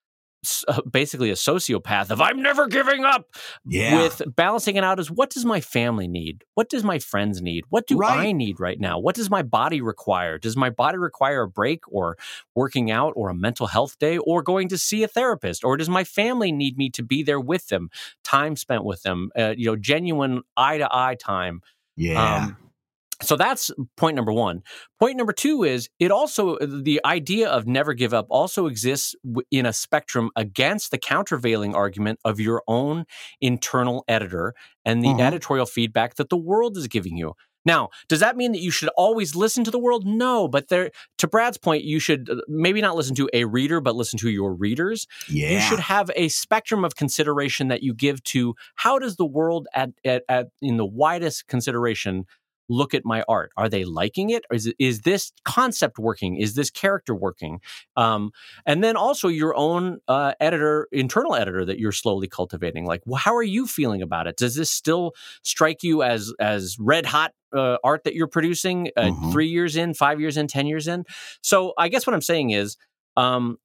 uh, basically a sociopath of I'm never giving up. Yeah. With balancing it out is what does my family need? What does my friends need? What do Right. I need right now? What does my body require? Does my body require a break or working out or a mental health day or going to see a therapist? Or does my family need me to be there with them, time spent with them, uh, you know, genuine eye to eye time? Yeah. Um, So that's point number one. Point number two is it also, the idea of never give up also exists w- in a spectrum against the countervailing argument of your own internal editor and the Mhm. editorial feedback that the world is giving you. Now, does that mean that you should always listen to the world? No, but there, to Brad's point, you should uh, maybe not listen to a reader, but listen to your readers. Yeah. You should have a spectrum of consideration that you give to how does the world at, at, at in the widest consideration look at my art? Are they liking it? Or is, it, is this concept working? Is this character working? Um, and then also your own uh, editor, internal editor that you're slowly cultivating. Like, well, how are you feeling about it? Does this still strike you as as red hot uh, art that you're producing uh, Mhm. three years in, five years in, ten years in? So I guess what I'm saying is, um,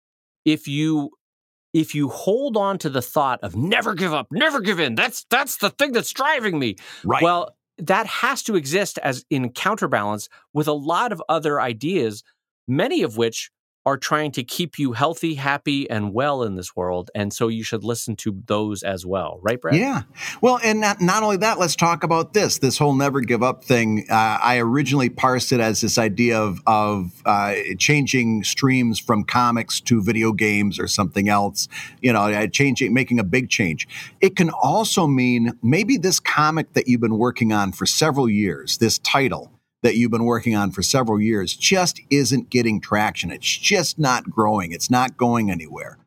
if you if you hold on to the thought of never give up, never give in, that's that's the thing that's driving me. Right. Well, that has to exist as in counterbalance with a lot of other ideas, many of which are trying to keep you healthy, happy, and well in this world. And so you should listen to those as well. Right, Brad? Yeah. Well, and not, not only that, let's talk about this, this whole never give up thing. Uh, I originally parsed it as this idea of, of uh, changing streams from comics to video games or something else, you know, uh, changing, making a big change. It can also mean maybe this comic that you've been working on for several years, this title that you've been working on for several years just isn't getting traction. It's just not growing. It's not going anywhere.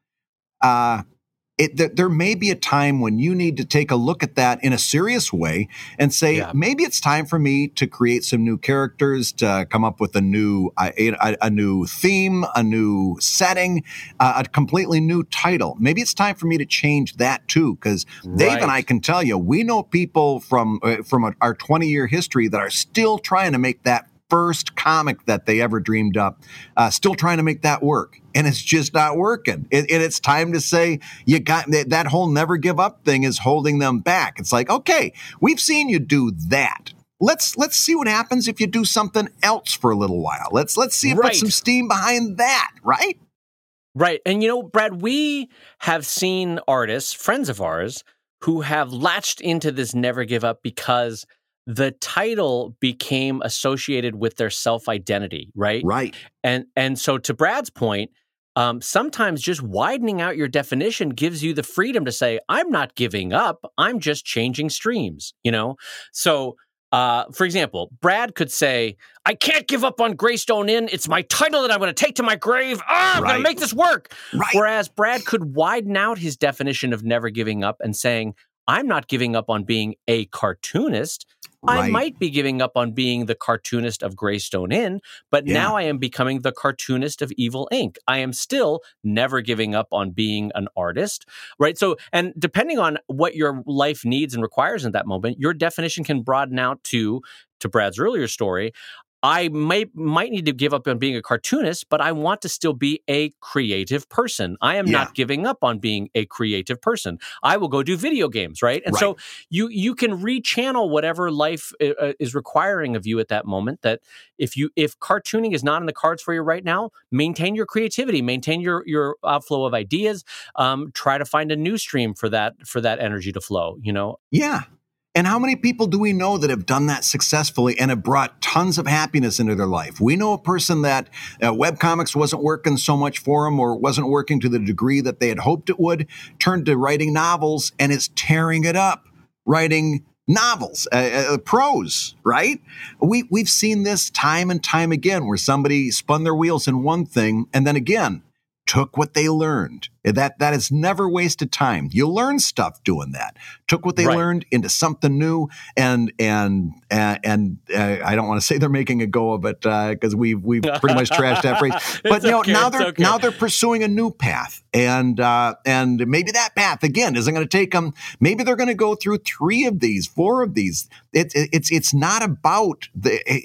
Uh, It, th- there may be a time when you need to take a look at that in a serious way and say, Yeah. maybe it's time for me to create some new characters, to come up with a new a, a, a new theme, a new setting, uh, a completely new title. Maybe it's time for me to change that too, because Dave and I can tell you, we know people from uh, from a, our twenty-year history that are still trying to make that first comic that they ever dreamed up, uh, still trying to make that work. And it's just not working. It, and it's time to say, you got that, that whole never give up thing is holding them back. It's like, okay, we've seen you do that. Let's let's see what happens if you do something else for a little while. Let's let's see if Right. put some steam behind that, right? Right. And, you know, Brad, we have seen artists, friends of ours, who have latched into this never give up because the title became associated with their self-identity, right? Right. And and so to Brad's point, um, sometimes just widening out your definition gives you the freedom to say, I'm not giving up, I'm just changing streams, you know? So, uh, for example, Brad could say, I can't give up on Greystone Inn. It's my title that I'm going to take to my grave. Ah, I'm going Right. to make this work. Right. Whereas Brad could widen out his definition of never giving up and saying, I'm not giving up on being a cartoonist. I Right. might be giving up on being the cartoonist of Greystone Inn, but Yeah. now I am becoming the cartoonist of Evil Incorporated. I am still never giving up on being an artist, right? So, and depending on what your life needs and requires in that moment, your definition can broaden out to, to Brad's earlier story, I may might need to give up on being a cartoonist, but I want to still be a creative person. I am Yeah. not giving up on being a creative person. I will go do video games, right? And Right. so you you can rechannel whatever life uh, is requiring of you at that moment. That if you if cartooning is not in the cards for you right now, maintain your creativity, maintain your your outflow of ideas. Um, try to find a new stream for that for that energy to flow. You know, Yeah. And how many people do we know that have done that successfully and have brought tons of happiness into their life? We know a person that uh, webcomics wasn't working so much for them or wasn't working to the degree that they had hoped it would, turned to writing novels and is tearing it up, writing novels, uh, uh, prose, right? We, we've seen this time and time again where somebody spun their wheels in one thing and then again, took what they learned. That that is never wasted time. You learn stuff doing that. Took what they Right. learned into something new, and and uh, and uh, I don't want to say they're making a go of it because uh, we've we've pretty much trashed that phrase. But It's you know okay, now it's they're okay. now they're pursuing a new path, and uh, and maybe that path again isn't going to take them. Maybe they're going to go through three of these, four of these. It's it's it's not about the.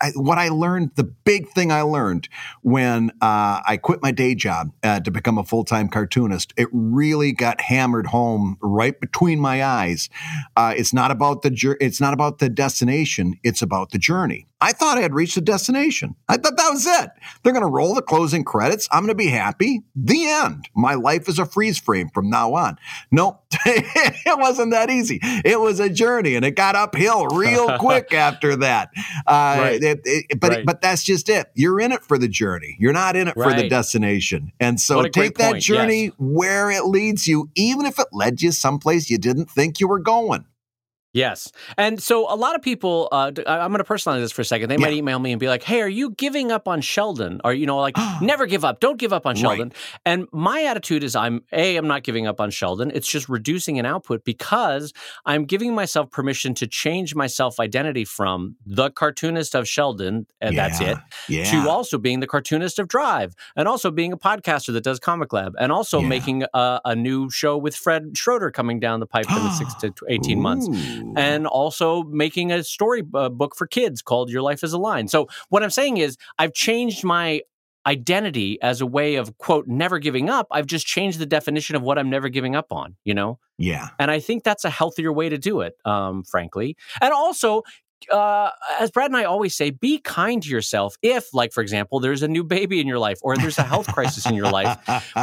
I, what I learned, the big thing I learned when uh, I quit my day job uh, to become a full-time cartoonist, it really got hammered home right between my eyes. Uh, it's not about the jour- it's not about the destination. It's about the journey. I thought I had reached the destination. I thought that was it. They're going to roll the closing credits. I'm going to be happy. The end. My life is a freeze frame from now on. Nope. It wasn't that easy. It was a journey, and it got uphill real quick after that. Uh, Right. it, it, but Right. but that's just it. You're in it for the journey. You're not in it for the Right. destination. And so What a great take that point. journey Yes. where it leads you, even if it led you someplace you didn't think you were going. Yes. And so a lot of people, uh, d- I- I'm going to personalize this for a second. They might Yeah. email me and be like, hey, are you giving up on Sheldon? Or, you know, like, never give up. Don't give up on Right. Sheldon. And my attitude is I'm, A, I'm not giving up on Sheldon. It's just reducing an output because I'm giving myself permission to change my self-identity from the cartoonist of Sheldon, and that's it, Yeah. to also being the cartoonist of Drive, and also being a podcaster that does Comic Lab, and also Yeah. making a, a new show with Fred Schroeder coming down the pipe in the six to eighteen months. Ooh. And also making a story uh, book for kids called Your Life is a Line. So what I'm saying is I've changed my identity as a way of, quote, never giving up. I've just changed the definition of what I'm never giving up on, you know? Yeah. And I think that's a healthier way to do it, um, frankly. And also, uh, as Brad and I always say, be kind to yourself. If, like, for example, there's a new baby in your life or there's a health crisis in your life,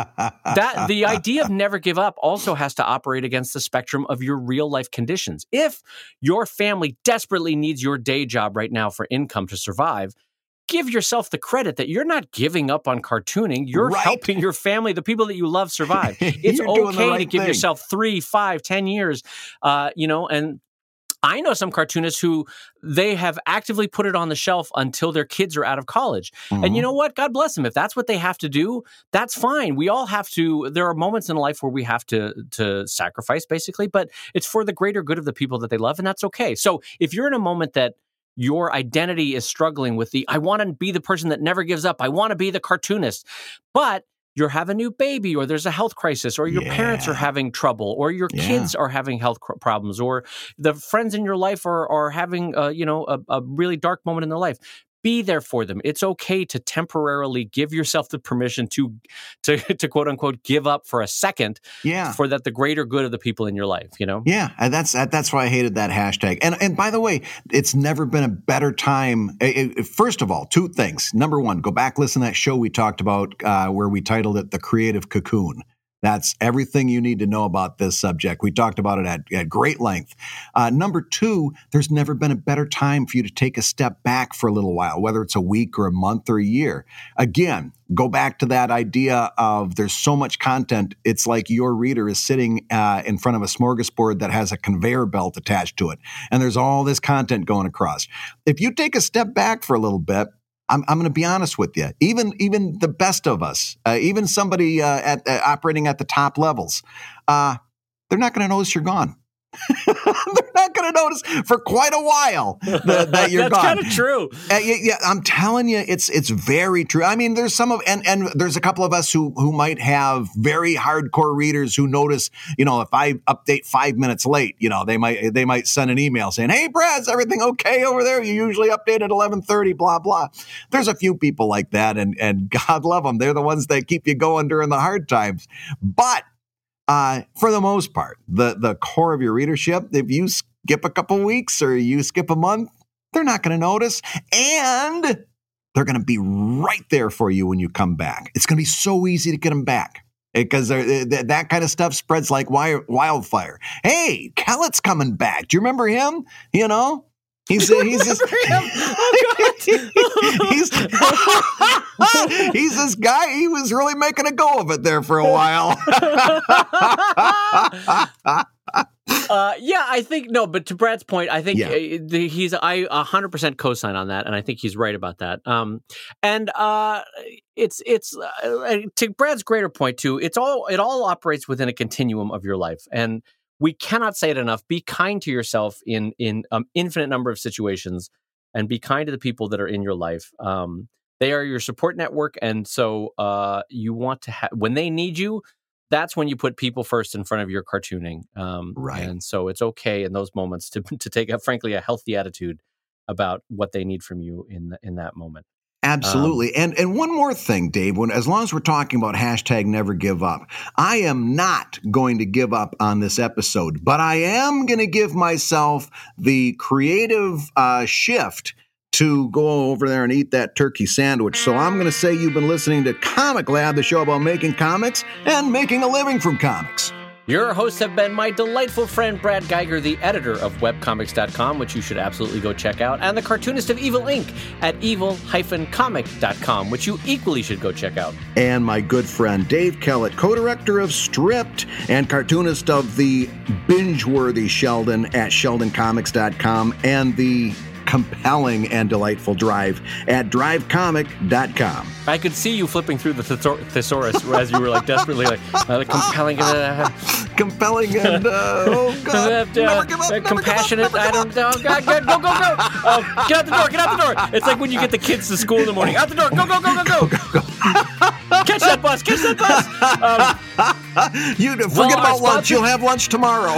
that the idea of never give up also has to operate against the spectrum of your real life conditions. If your family desperately needs your day job right now for income to survive, give yourself the credit that you're not giving up on cartooning. You're Right. helping your family, the people that you love, survive. It's You're doing the okay right to give thing. yourself three, five, ten years, uh, you know, and I know some cartoonists who they have actively put it on the shelf until their kids are out of college. And you Mhm. know what? God bless them. If that's what they have to do, that's fine. We all have to, there are moments in life where we have to, to sacrifice basically, but it's for the greater good of the people that they love. And that's okay. So if you're in a moment that your identity is struggling with the, I want to be the person that never gives up. I want to be the cartoonist, but you're having a new baby, or there's a health crisis, or your parents are Yeah. having trouble, or your Yeah. kids are having health cr- problems, or the friends in your life are are having uh, you know a, a really dark moment in their life. Be there for them. It's okay to temporarily give yourself the permission to to to quote unquote give up for a second, Yeah. for that the greater good of the people in your life. You know. Yeah, and that's that, that's why I hated that hashtag. And and by the way, it's never been a better time. It- it- first of all, two things. Number one, go back listen to that show we talked about uh, where we titled it "The Creative Cocoon." That's everything you need to know about this subject. We talked about it at, at great length. Uh, number two, there's never been a better time for you to take a step back for a little while, whether it's a week or a month or a year. Again, go back to that idea of there's so much content. It's like your reader is sitting uh, in front of a smorgasbord that has a conveyor belt attached to it. And there's all this content going across. If you take a step back for a little bit, I'm, I'm going to be honest with you. Even even the best of us, uh, even somebody uh, at uh, operating at the top levels, uh, they're not going to notice you're gone. They're not going to notice for quite a while that, that you're That's gone. kind of true. Uh, yeah, yeah, I'm telling you, it's it's very true. I mean, there's some of and and there's a couple of us who who might have very hardcore readers who notice, you know, if I update five minutes late, you know, they might they might send an email saying, "Hey, Brad, is everything okay over there? You usually update at eleven thirty, blah blah." There's a few people like that, and and God love them. They're the ones that keep you going during the hard times. But uh, for the most part, the the core of your readership, if you skip a couple weeks or you skip a month, they're not going to notice, and they're going to be right there for you when you come back. It's going to be so easy to get them back because that kind of stuff spreads like wi- wildfire. Hey, Kellett's coming back. Do you remember him? You know, he's uh, he's just he's he's this guy. He was really making a go of it there for a while. Uh, yeah, I think no, but to Brad's point, I think Yeah. uh, the, he's I one hundred percent co-sign on that, and I think he's right about that. Um, and uh, it's it's uh, to Brad's greater point too. It's all it all operates within a continuum of your life, and we cannot say it enough. Be kind to yourself in in an infinite number of situations, and be kind to the people that are in your life. Um, they are your support network, and so uh, you want to have when they need you. That's when you put people first in front of your cartooning. Um, Right. And so it's okay in those moments to to take, a, frankly, a healthy attitude about what they need from you in the, in that moment. Absolutely. Um, and and one more thing, Dave, when as long as we're talking about hashtag never give up, I am not going to give up on this episode, but I am going to give myself the creative uh, shift to go over there and eat that turkey sandwich. So I'm going to say you've been listening to Comic Lab, the show about making comics and making a living from comics. Your hosts have been my delightful friend Brad Geiger, the editor of webcomics dot com, which you should absolutely go check out, and the cartoonist of Evil Incorporated at evil dash comic dot com, which you equally should go check out. And my good friend Dave Kellett, co-director of Stripped and cartoonist of the binge-worthy Sheldon at sheldon comics dot com and the compelling and delightful Drive at drive comic dot com. I could see you flipping through the thesor- thesaurus as you were like desperately like uh, the compelling, uh, compelling and uh, oh god, uh, never give up, uh, never compassionate. Give up, I don't know. Oh god, god, go go go! Oh, get out the door! Get out the door! It's like when you get the kids to school in the morning. Out the door! Go go go go go! go, go, go. Catch that bus! Catch that bus! Um, you forget about lunch. You'll have lunch tomorrow.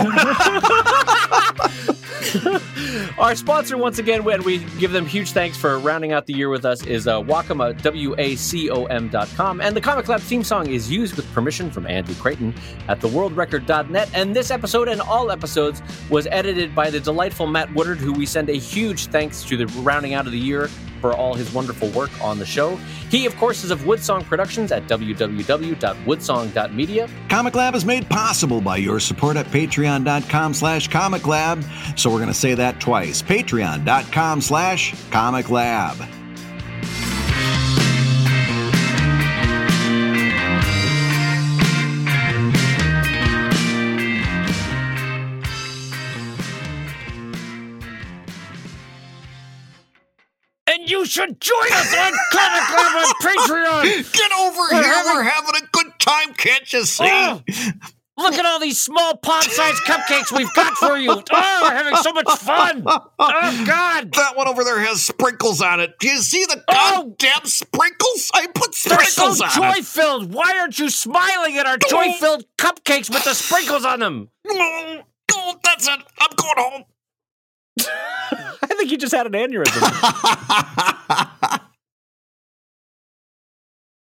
Our sponsor, once again, and we give them huge thanks for rounding out the year with us, is uh, Wacom, W A C O M dot com. And the Comic Lab theme song is used with permission from Andy Creighton at the world record dot net. And this episode and all episodes was edited by the delightful Matt Woodard, who we send a huge thanks to the rounding out of the year for all his wonderful work on the show. He, of course, is of Woodsong Productions at w w w dot woodsong dot media. Comic Lab is made possible by your support at patreon dot com slash comic lab. So we're going to say that twice. patreon dot com slash comic lab. And you should join us on Comic Lab on Patreon! Get over we're here, having... we're having a good time, can't you see? Oh, look at all these small palm-sized cupcakes we've got for you! Oh, we're having so much fun! Oh, God! That one over there has sprinkles on it. Do you see the oh, goddamn sprinkles? I put they're sprinkles so on joy-filled! Why aren't you smiling at our joy-filled cupcakes with the sprinkles on them? No, no, that's it. I'm going home. I think you just had an aneurysm.